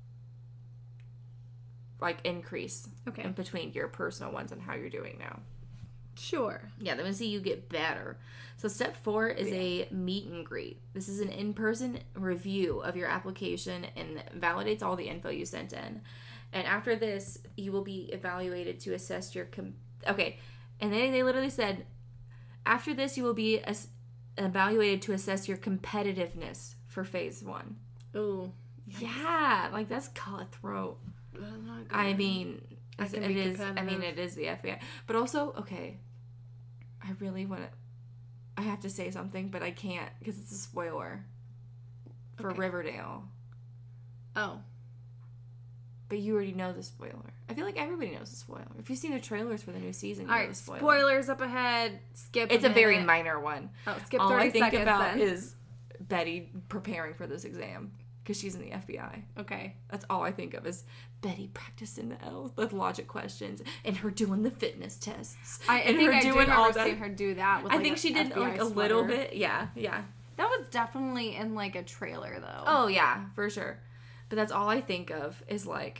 S2: increase in between your personal ones and how you're doing now.
S1: Sure.
S2: Yeah, they want to see you get better. So step 4 is a meet and greet. This is an in-person review of your application and validates all the info you sent in. And after this, you will be evaluated to assess your okay. And then they literally said, after this, you will be evaluated to assess your competitiveness for phase 1.
S1: Ooh.
S2: Yeah, that's cutthroat. I mean, it is the FBI. But also, okay, I really want to, I have to say something, but I can't because it's a spoiler for Riverdale.
S1: Oh.
S2: But you already know the spoiler. I feel like everybody knows the spoiler. If you've seen the trailers for the new season, you know the spoiler.
S1: Spoilers up ahead. Skip.
S2: It's a very minor one.
S1: Oh, skip 30
S2: All I think
S1: seconds
S2: about
S1: then.
S2: is Betty preparing for this exam because she's in the FBI.
S1: Okay.
S2: That's all I think of is Betty practicing the logic questions and her doing the fitness tests.
S1: I
S2: and
S1: think
S2: her
S1: I do
S2: doing all
S1: remember
S2: that.
S1: seeing her do that. With
S2: I
S1: like
S2: think
S1: an
S2: she did
S1: FBI
S2: like a
S1: sweater.
S2: little bit. Yeah.
S1: That was definitely in like a trailer though.
S2: Oh yeah, for sure. But that's all I think of is like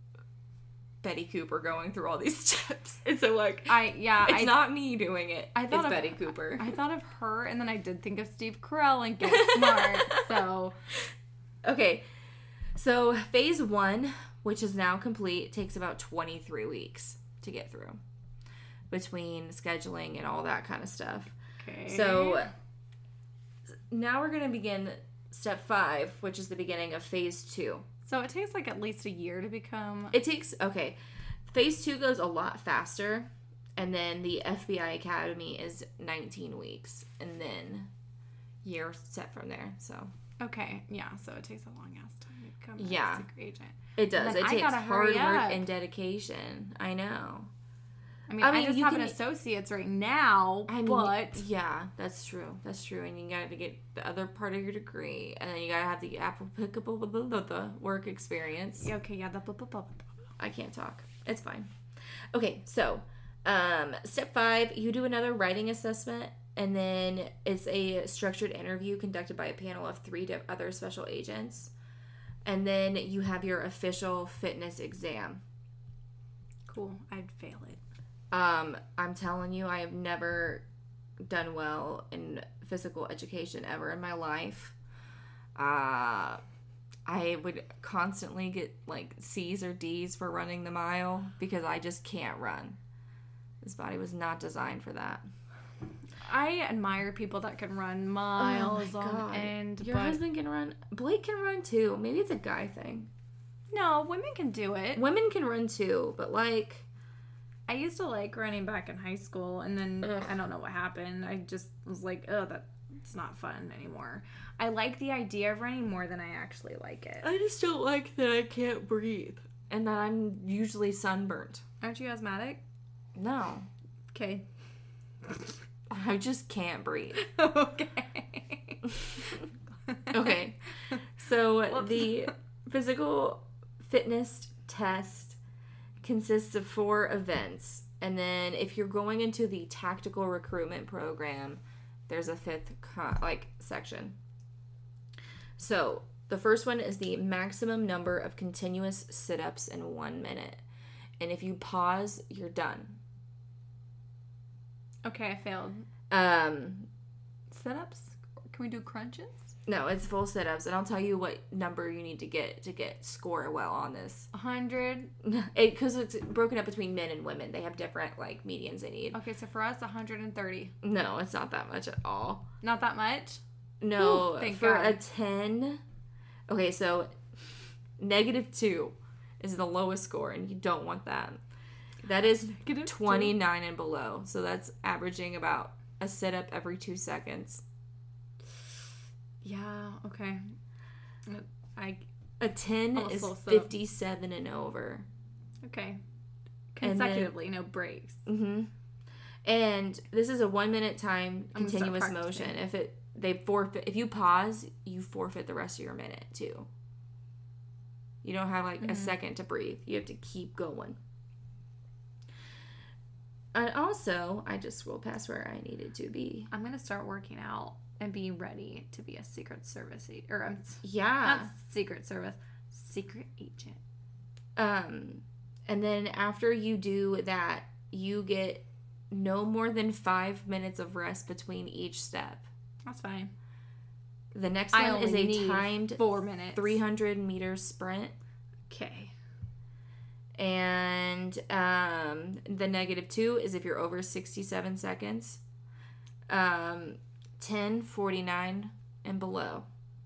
S2: Betty Cooper going through all these steps. And so like it's not me doing it. It's Betty Cooper.
S1: I thought of her and then I did think of Steve Carell and Get Smart. So
S2: okay. So phase 1, which is now complete, takes about 23 weeks to get through between scheduling and all that kind of stuff.
S1: Okay.
S2: So now we're going to begin step 5, which is the beginning of phase 2.
S1: So it takes like at least a year to become.
S2: It takes, okay, phase 2 goes a lot faster, and then the FBI Academy is 19 weeks, and then you're set from there, so.
S1: Okay, yeah, so it takes a long ass time to become
S2: Yeah.
S1: a secret agent.
S2: It does. It takes hard work
S1: up.
S2: and dedication. I know.
S1: I just have an associate's right now, but...
S2: Yeah, that's true. That's true. And you got to get the other part of your degree. And then you got to have the applicable work experience.
S1: Yeah, okay, yeah.
S2: I can't talk. It's fine. Okay, so step 5, you do another writing assessment. And then it's a structured interview conducted by a panel of 3 other special agents. And then you have your official fitness exam.
S1: Cool. I'd fail it.
S2: I'm telling you, I have never done well in physical education ever in my life. I would constantly get like C's or D's for running the mile because I just can't run. This body was not designed for that.
S1: I admire people that can run miles on end.
S2: Your husband can run. Blake can run too. Maybe it's a guy thing.
S1: No, women can do it.
S2: Women can run too, but like...
S1: I used to like running back in high school, and then I don't know what happened. I just was like, oh, that's not fun anymore. I like the idea of running more than I actually like it.
S2: I just don't like that I can't breathe and that I'm usually sunburnt.
S1: Aren't you asthmatic?
S2: No.
S1: Okay.
S2: I just can't breathe.
S1: Okay.
S2: Okay. So the physical fitness test consists of 4 events, and then if you're going into the tactical recruitment program, there's a 5th section. So the first one is the maximum number of continuous sit-ups in 1 minute, and if you pause, you're done.
S1: Okay, I failed. Sit-ups? Can we do crunches?
S2: No, it's full sit-ups, and I'll tell you what number you need to get score well on this.
S1: 100.
S2: Because it's broken up between men and women. They have different like medians they need.
S1: Okay, so for us, 130.
S2: No, it's not that much at all.
S1: Not that much?
S2: No,
S1: Ooh, thank
S2: for
S1: God.
S2: a 10. Okay, so -2 is the lowest score, and you don't want that. That is
S1: -2.
S2: 29 and below. So that's averaging about a sit-up every 2 seconds.
S1: Yeah, okay.
S2: A 10 is 57 and over.
S1: Okay. Consecutively, no breaks.
S2: Mm-hmm. And this is a 1 minute time continuous motion. If you pause, you forfeit the rest of your minute too. You don't have like a second to breathe. You have to keep going. And also, I just scrolled past where I needed to be.
S1: I'm gonna start working out and be ready to be a Secret Service
S2: not
S1: Secret Service, secret agent.
S2: And then after you do that, you get no more than 5 minutes of rest between each step.
S1: That's fine.
S2: The next one is a timed
S1: 4 minutes
S2: 300-meter sprint.
S1: Okay.
S2: And the -2 is if you're over 67 seconds. 10, 49, and below.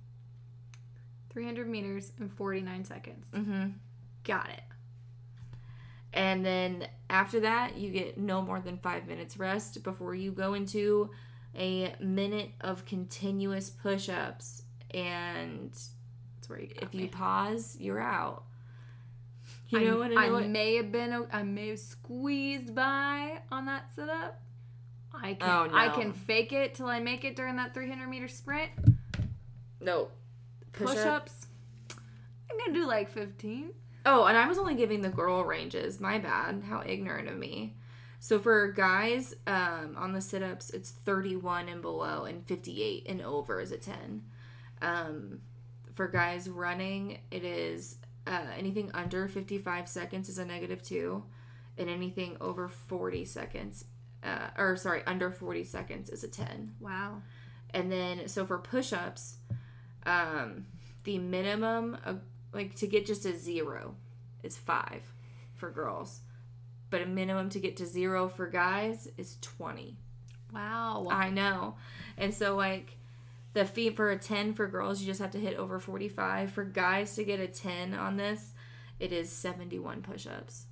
S1: 300 meters in 49 seconds.
S2: Mm-hmm.
S1: Got it.
S2: And then after that, you get no more than 5 minutes rest before you go into a minute of continuous push-ups. And
S1: That's where you
S2: if you pause, you're out. You know what?
S1: I may have squeezed by on that sit up. I can fake it till I make it during that 300-meter sprint.
S2: No.
S1: Push-ups. I'm gonna do like 15.
S2: Oh, and I was only giving the girl ranges. My bad. How ignorant of me. So for guys, on the sit-ups, it's 31 and below, and 58 and over is a 10. For guys running, it is anything under 55 seconds is a -2, and anything over 40 seconds, under 40 seconds is a 10.
S1: Wow. And
S2: then, so for push-ups, the minimum, to get just a 0 is 5 for girls. But a minimum to get to 0 for guys is 20.
S1: Wow.
S2: I know. And so, the feet for a 10 for girls, you just have to hit over 45. For guys to get a 10 on this, it is 71 push-ups.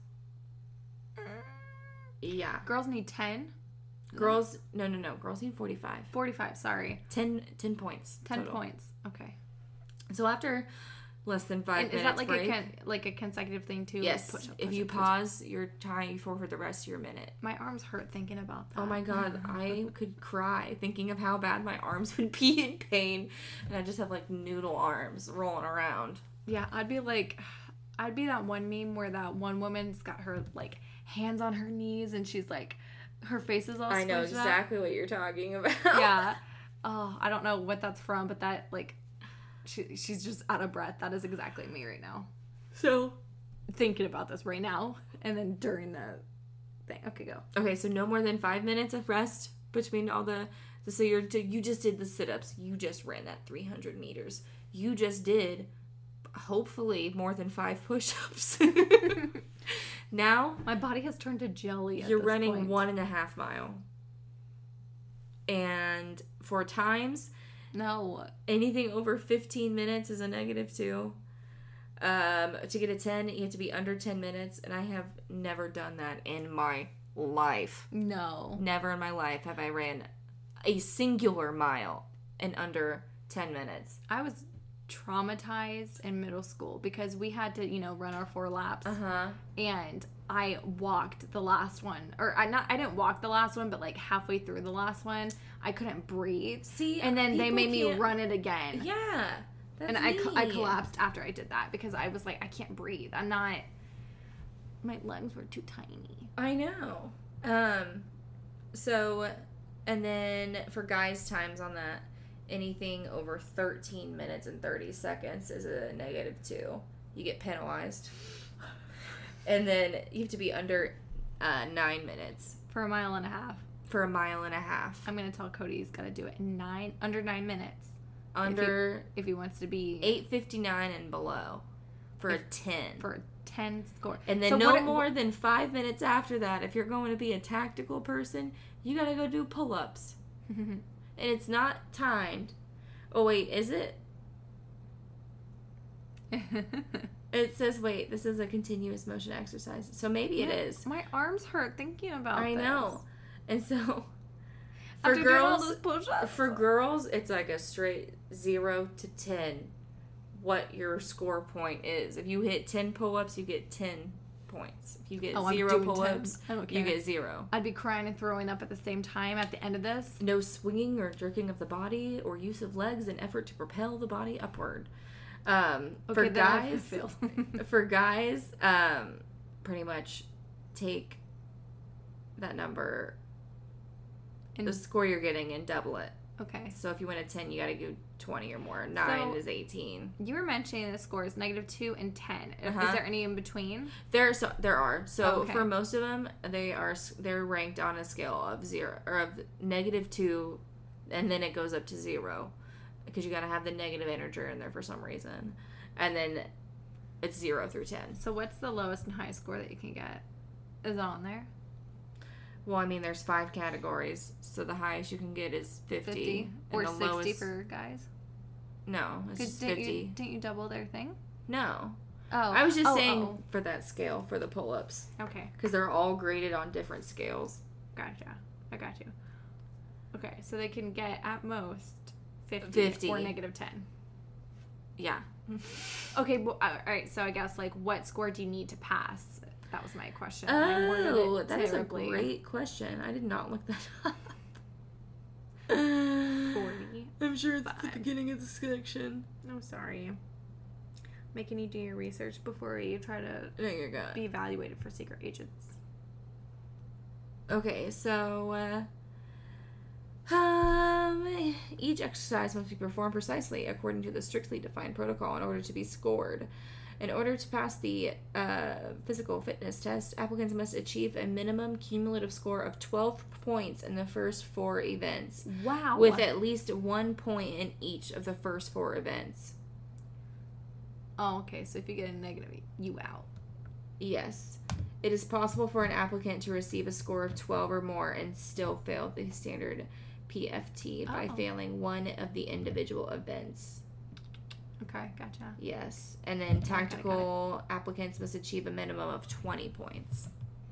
S2: Yeah.
S1: Girls need 10?
S2: Girls, no. Girls need 45.
S1: 45, sorry.
S2: 10 points.
S1: 10
S2: total.
S1: points. Okay.
S2: So after less than 5 minutes
S1: is that
S2: break,
S1: a consecutive thing too?
S2: Yes.
S1: Like push-up,
S2: if you pause, you're tying for the rest of your minute.
S1: My arms hurt thinking about that.
S2: Oh my god, I could cry thinking of how bad my arms would be in pain, and I just have noodle arms rolling around.
S1: Yeah, I'd be that one meme where that one woman's got her hands on her knees and she's her face is all.
S2: I know exactly
S1: up.
S2: What you're talking about.
S1: Yeah. Oh, I don't know what that's from, but that she's just out of breath. That is exactly me right now.
S2: So,
S1: thinking about this right now, and then during the thing. Okay, go.
S2: Okay, so no more than 5 minutes of rest between all the. So you just did the sit-ups. You just ran that 300 meters. You just did, hopefully, more than 5 push-ups. Now
S1: my body has turned to jelly.
S2: You're running 1.5 mile. And for times.
S1: No.
S2: Anything over 15 minutes is a -2. To get a 10, you have to be under 10 minutes, and I have never done that in my life.
S1: No.
S2: Never in my life have I ran a singular mile in under 10 minutes.
S1: I was traumatized in middle school because we had to, run our 4 laps. And I walked the last one. Or I didn't walk the last one, but halfway through the last one, I couldn't breathe.
S2: See,
S1: and then they made me run it again.
S2: Yeah.
S1: And I collapsed after I did that because I was I can't breathe. My lungs were too tiny.
S2: I know. So, and then for guys' times on that, anything over 13 minutes and 30 seconds is a -2. You get penalized. And then you have to be under 9 minutes.
S1: For a mile and a half.
S2: For a mile and a half.
S1: I'm going to tell Cody he's got to do it in under 9 minutes. If he wants to be
S2: 8:59 and below for a 10.
S1: For a 10 score.
S2: And then no more than 5 minutes after that, if you're going to be a tactical person, you got to go do pull-ups. And it's not timed. Oh, wait, is it? It says, wait, this is a continuous motion exercise. So maybe it is.
S1: My arms hurt thinking about this.
S2: I know. And so,
S1: for girls, push-ups.
S2: For girls, it's a straight 0 to 10 what your score point is. If you hit 10 pull-ups, you get 10 points. If you get 0 pull-ups, you get 0.
S1: I'd be crying and throwing up at the same time at the end of this.
S2: No swinging or jerking of the body or use of legs in effort to propel the body upward. For guys, pretty much take that number, the score you're getting, and double it.
S1: Okay.
S2: So if you win a 10, you got to go 20 or more. 9 is 18.
S1: You were mentioning the scores -2 and 10. Is there any in between?
S2: There are. So for most of them, they're ranked on a scale of 0 or of -2, and then it goes up to 0. Because you got to have the negative integer in there for some reason. And then it's 0 through 10.
S1: So what's the lowest and highest score that you can get? Is it on there?
S2: Well, I mean, there's 5 categories. So the highest you can get is 50.
S1: Or
S2: the
S1: 60
S2: lowest,
S1: for guys?
S2: No, it's just 50.
S1: Didn't you double their thing?
S2: No.
S1: Oh.
S2: I was just saying for that scale, for the pull-ups.
S1: Okay.
S2: Because they're all graded on different scales.
S1: Gotcha. I got you. Okay, so they can get at most 50. Or -10.
S2: Yeah.
S1: Okay, well, all right, so I guess, like, what score do you need to pass? That was my question. I worded
S2: Oh,
S1: it
S2: that is a
S1: terribly.
S2: great question. I did not look that up.
S1: 40.
S2: I'm sure it's the beginning of the section.
S1: No, sorry. Making you do your research before you try to
S2: No, you're good.
S1: be evaluated for secret agents.
S2: Okay, so each exercise must be performed precisely according to the strictly defined protocol in order to be scored. In order to pass the physical fitness test, applicants must achieve a minimum cumulative score of 12 points in the first 4 events.
S1: Wow.
S2: With at least 1 point in each of the first 4 events.
S1: Oh, okay, so if you get a negative, you out.
S2: Yes. It is possible for an applicant to receive a score of 12 or more and still fail the standard PFT by failing one of the individual events.
S1: Okay, gotcha.
S2: Yes. And then tactical applicants must achieve a minimum of 20 points.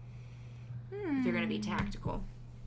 S2: If you're going to be tactical.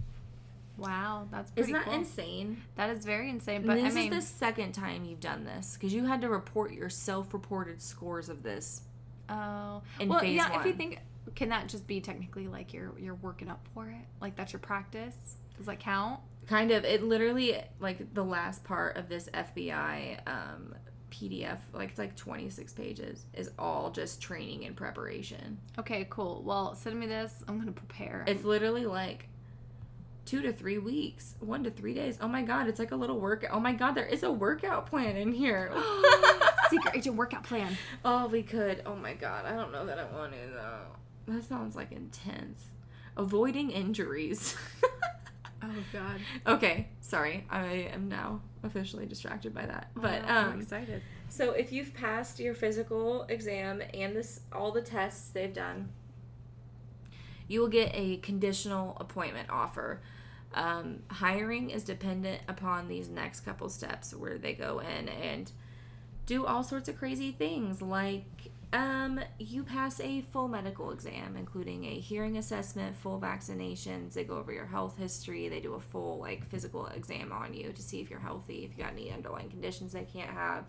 S1: Wow, that's pretty
S2: Isn't that
S1: cool.
S2: insane?
S1: That is very insane. But
S2: this is the second time you've done this because you had to report your self-reported scores of this.
S1: Oh.
S2: In
S1: well,
S2: phase
S1: yeah,
S2: 1.
S1: if you think, can that just be technically like you're working up for it? Like that's your practice? Does that count?
S2: Kind of. It literally, like the last part of this FBI PDF, like it's like 26 pages, is all just training and preparation.
S1: Okay, cool. Well, send me this. I'm going to prepare.
S2: It's literally like 2 to 3 weeks, 1 to 3 days. Oh my God, it's like a little workout. Oh my God, there is a workout plan in here.
S1: Secret agent workout plan.
S2: Oh, we could. Oh my God, I don't know that I want to though. That sounds like intense. Avoiding injuries.
S1: Oh God.
S2: Okay, sorry. I am now officially distracted by that. But
S1: I'm excited.
S2: So if you've passed your physical exam and all the tests they've done, you will get a conditional appointment offer. Hiring is dependent upon these next couple steps where they go in and do all sorts of crazy things like you pass a full medical exam, including a hearing assessment, full vaccinations. They go over your health history. They do a full like physical exam on you to see if you're healthy, if you got any underlying conditions they can't have.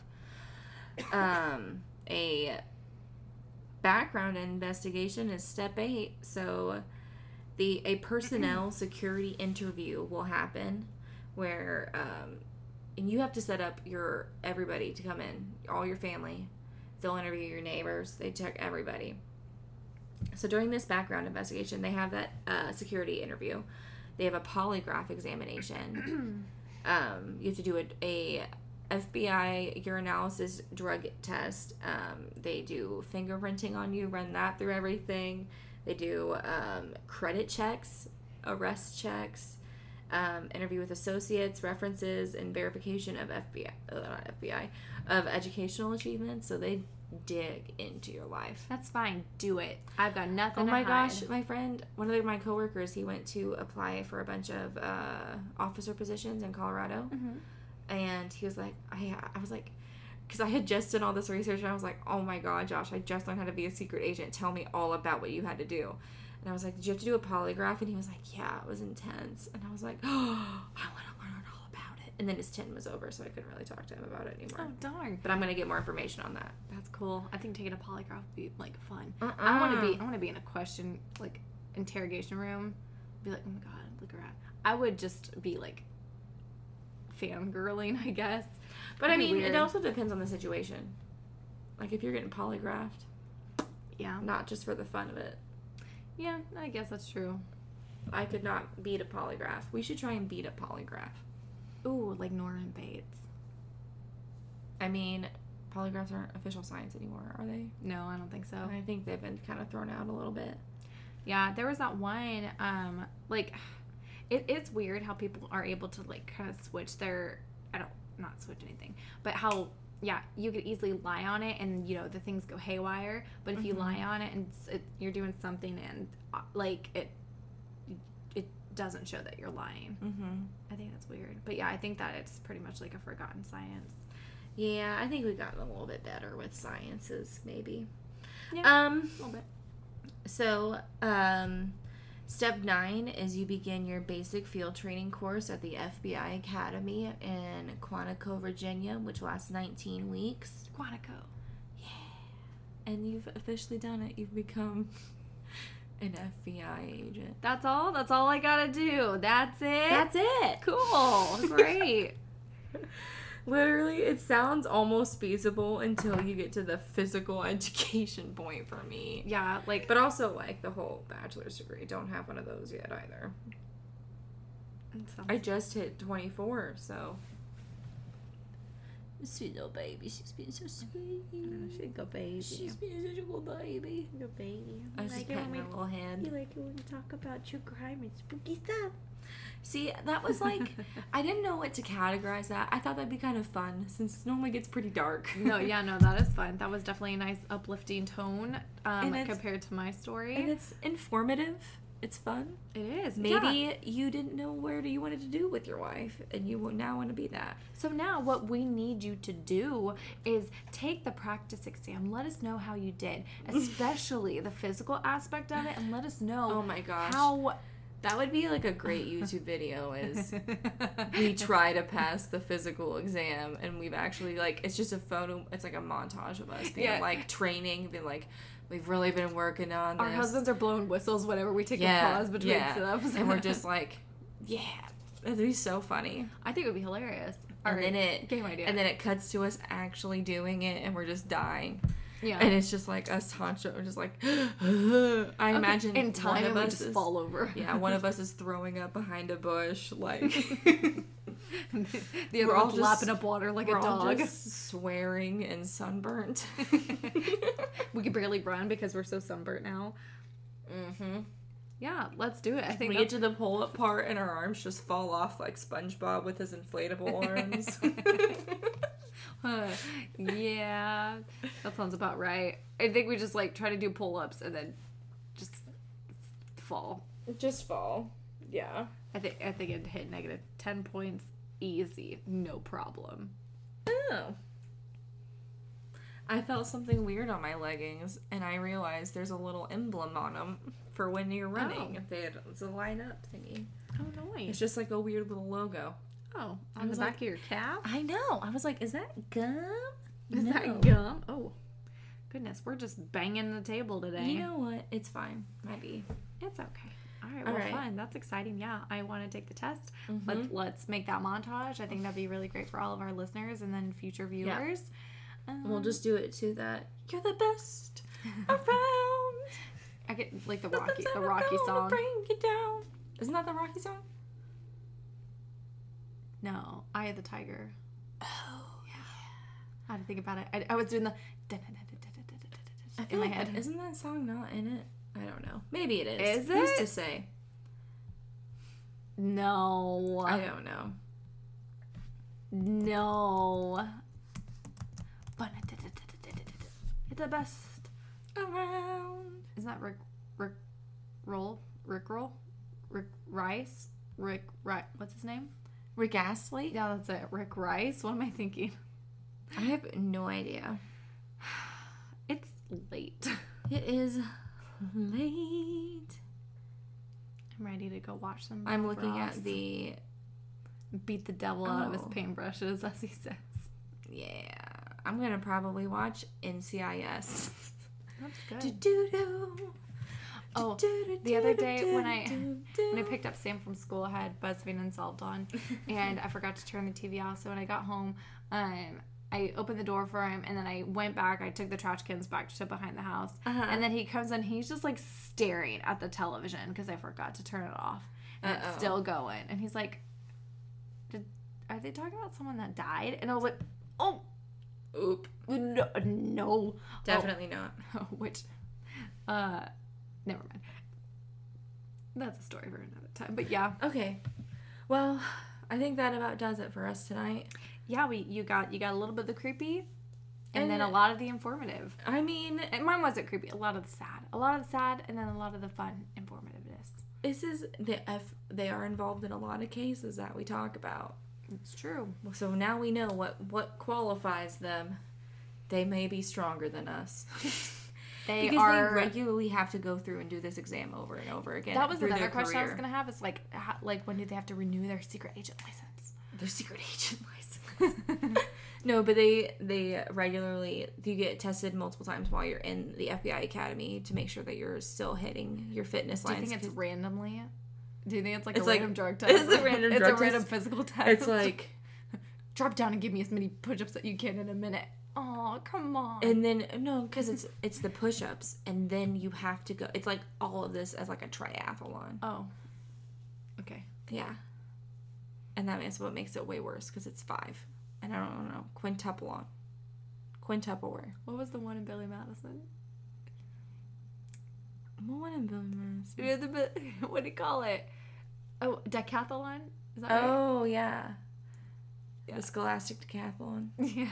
S2: A background investigation is step 8. So a personnel security interview will happen where and you have to set up everybody to come in, all your family. They'll interview your neighbors. They check everybody. So during this background investigation, they have that security interview. They have a polygraph examination. You have to do a FBI urinalysis drug test. They do fingerprinting on you, run that through everything. They do credit checks, arrest checks, interview with associates, references, and verification of of educational achievements. So they dig into your life.
S1: That's fine. Do it. I've got nothing
S2: Oh
S1: to
S2: my
S1: hide.
S2: gosh, my friend, one of my coworkers, he went to apply for a bunch of officer positions in Colorado.
S1: Mm-hmm.
S2: And he was like, I was like, because I had just done all this research and I was like, oh my God, Josh, I just learned how to be a secret agent. Tell me all about what you had to do. And I was like, did you have to do a polygraph? And he was like, yeah, it was intense. And I was like, oh, I want to learn all about it. And then his 10 was over, so I couldn't really talk to him about it anymore.
S1: Oh, darn.
S2: But I'm going to get more information on that.
S1: That's cool. I think taking a polygraph would be like fun. I want to be in a question like interrogation room. Be like, oh my God, look at her. I would just be like fangirling, I guess.
S2: But I mean, it also depends on the situation. Like if you're getting polygraphed.
S1: Yeah.
S2: Not just for the fun of it.
S1: Yeah, I guess that's true.
S2: I could not beat a polygraph. We should try and beat a polygraph.
S1: Ooh, like Norman Bates.
S2: I mean, polygraphs aren't official science anymore, are they?
S1: No, I don't think so.
S2: I think they've been kind of thrown out a little bit.
S1: Yeah, there was that one, like, it's weird how people are able to, like, kind of switch their, not switch anything, but how, yeah, you could easily lie on it and, you know, the things go haywire, but if you lie on it and you're doing something and, like, it doesn't show that you're lying.
S2: Mm-hmm.
S1: I think that's weird. But, yeah, I think that it's pretty much like a forgotten science.
S2: Yeah, I think we've gotten a little bit better with sciences, maybe.
S1: Yeah, a little bit.
S2: So, Step 9 is you begin your basic field training course at the FBI Academy in Quantico, Virginia, which lasts 19 weeks.
S1: Quantico.
S2: Yeah. And you've officially done it. You've become an FBI agent.
S1: That's all? That's all I gotta do. That's it?
S2: That's it.
S1: Cool. Great.
S2: Literally, it sounds almost feasible until you get to the physical education point for me.
S1: Yeah, like...
S2: But also, like, the whole bachelor's degree. Don't have one of those yet either. I just hit 24, so... Sweet little baby. She's being so sweet.
S1: She's a good baby.
S2: She's being such a good baby.
S1: Good baby.
S2: I was just petting her little hand.
S1: You like it when you talk about true crime and spooky stuff.
S2: See, that was like, I didn't know what to categorize that. I thought that'd be kind of fun since it normally gets pretty dark.
S1: No, that is fun. That was definitely a nice uplifting tone compared to my story.
S2: And it's informative. It's fun.
S1: It is.
S2: Maybe you didn't know where you wanted to do with your wife, and you now want to be that.
S1: So now what we need you to do is take the practice exam. Let us know how you did, especially the physical aspect of it, and let us know
S2: oh my gosh.
S1: how...
S2: That would be like a great YouTube video is we try to pass the physical exam and we've actually like, it's just a photo, it's like a montage of us being like training, being like, we've really been working on this.
S1: Our husbands are blowing whistles whenever we take a pause between sit-ups.
S2: And we're just like, yeah, it'd be so funny.
S1: I think it would be hilarious.
S2: Then
S1: game idea.
S2: And then it cuts to us actually doing it and we're just dying.
S1: Yeah.
S2: And it's just like us honcho, we're just like, I imagine
S1: in time
S2: one of us
S1: just fall over.
S2: Yeah, one of us is throwing up behind a bush, like
S1: the other one's lapping up water like a dog.
S2: All just swearing and sunburnt.
S1: We can barely run because we're so sunburnt now.
S2: Mm-hmm.
S1: Yeah, let's do it. I think
S2: we get to the pull-up part and our arms just fall off like SpongeBob with his inflatable arms.
S1: Yeah, that sounds about right. I think we just like try to do pull-ups and then just fall.
S2: Just fall. Yeah.
S1: I think it'd hit negative 10 points easy, no problem.
S2: Oh. I felt something weird on my leggings, and I realized there's a little emblem on them for when you're running. It's a line up thingy.
S1: Oh, nice.
S2: It's just like a weird little logo.
S1: Oh, on the back of your calf?
S2: I know. I was like, is that gum?
S1: Is that gum? Oh, goodness. We're just banging the table today.
S2: You know what? It's fine. Might be.
S1: It's okay. All right. Well, fun. That's exciting. Yeah. I want to take the test.
S2: Mm-hmm.
S1: Let's make that montage. I think that'd be really great for all of our listeners and then future viewers.
S2: Yeah. We'll just do it to that. You're the best around.
S1: I get like the Rocky song.
S2: Bring you down. Isn't that the Rocky song?
S1: No, Eye of the Tiger.
S2: Oh, yeah.
S1: I had to think about it. I was doing the in my head.
S2: Isn't that song not in it? I don't know. Maybe it is.
S1: Is it?
S2: Who's to say?
S1: No.
S2: I don't know.
S1: No. It's the best
S2: around.
S1: Isn't that Rick Rice? What's his name?
S2: Rick Astley?
S1: Yeah, that's it. Rick Rice? What am I thinking?
S2: I have no idea.
S1: It's late.
S2: It is late.
S1: I'm ready to go watch some.
S2: I'm looking at the...
S1: Beat the devil out of his paintbrushes, as he says.
S2: Yeah. I'm going to probably watch NCIS.
S1: That's good. Oh, the other day when I picked up Sam from school, I had BuzzFeed Unsolved on, and I forgot to turn the TV off. So when I got home, I opened the door for him, and then I went back. I took the trash cans back to behind the house, and then he comes in. He's just like staring at the television because I forgot to turn it off, and it's still going. And he's like, "Are they talking about someone that died?" And I was like, "Oh,
S2: oop,
S1: no,
S2: definitely not."
S1: Which, never mind. That's a story for another time. But yeah.
S2: Okay. Well, I think that about does it for us tonight.
S1: Yeah, you got a little bit of the creepy, and then a lot of the informative.
S2: I mean,
S1: and mine wasn't creepy. A lot of the sad, and then a lot of the fun, informativeness.
S2: This is they are involved in a lot of cases that we talk about.
S1: It's true.
S2: So now we know what qualifies them. They may be stronger than us.
S1: They
S2: Because they regularly have to go through and do this exam over and over again.
S1: That was
S2: through
S1: another
S2: their
S1: question I was
S2: career.
S1: going to have is like when do they have to renew their secret agent license?
S2: Their secret agent license. No, but they regularly, you get tested multiple times while you're in the FBI Academy to make sure that you're still hitting your fitness
S1: Do you
S2: lines.
S1: think it's randomly? Do you think it's like
S2: It's
S1: a
S2: like-
S1: random drug test?
S2: it's a random
S1: It's
S2: drug
S1: a random
S2: test.
S1: physical test.
S2: It's like,
S1: drop down and give me as many push-ups that you can in a minute. Oh, come on.
S2: and then, no, because it's the push-ups, and then you have to go, it's like all of this as like a triathlon.
S1: Oh. Okay.
S2: Yeah. And that is what makes it way worse, because it's 5. And I don't know, quintuplet. Quintuple.
S1: What was the one in Billy Madison?
S2: What in Billy Madison?
S1: Yeah, what do you call it? Oh, decathlon? Is that right?
S2: Oh, yeah.
S1: Yeah.
S2: The Scholastic Decathlon.
S1: Yeah.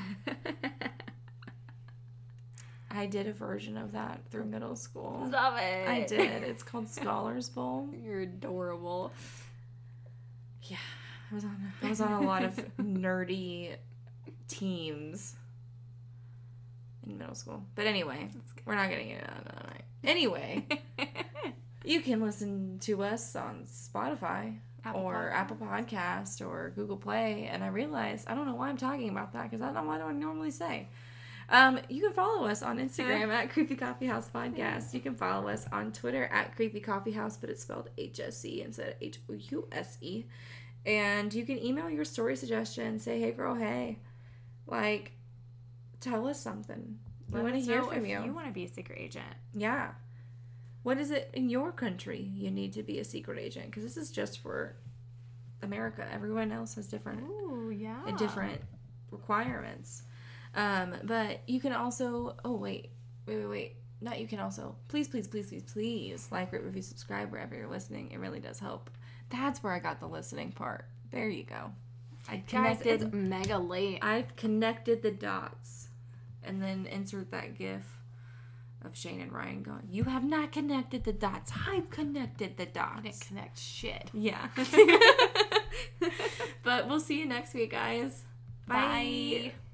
S2: I did a version of that through middle school.
S1: Stop it.
S2: I did. It's called Scholars Bowl.
S1: You're adorable.
S2: Yeah, I was on a lot of nerdy teams in middle school. But anyway, we're not getting into that tonight. Anyway, you can listen to us on Spotify Apple Podcast or Google Play. And I realized, I don't know why I'm talking about that because I don't know what I normally say. You can follow us on Instagram at Creepy Coffee House Podcast. You can follow us on Twitter at Creepy Coffee House, but it's spelled HSE instead of HUSE. And you can email your story suggestions. Say, hey girl, hey. Like, tell us something. We want to hear from you.
S1: If you want to be a secret agent.
S2: Yeah. What is it in your country you need to be a secret agent? Because this is just for America. Everyone else has different requirements. But you can also, wait. Not you can also, please like, rate, review, subscribe wherever you're listening. It really does help. That's where I got the listening part. There you go.
S1: Guys, it's mega late.
S2: I've connected the dots. And then insert that gif of Shane and Ryan going, you have not connected the dots. I've connected the dots.
S1: I didn't connect shit.
S2: Yeah. But we'll see you next week, guys. Bye.
S1: Bye.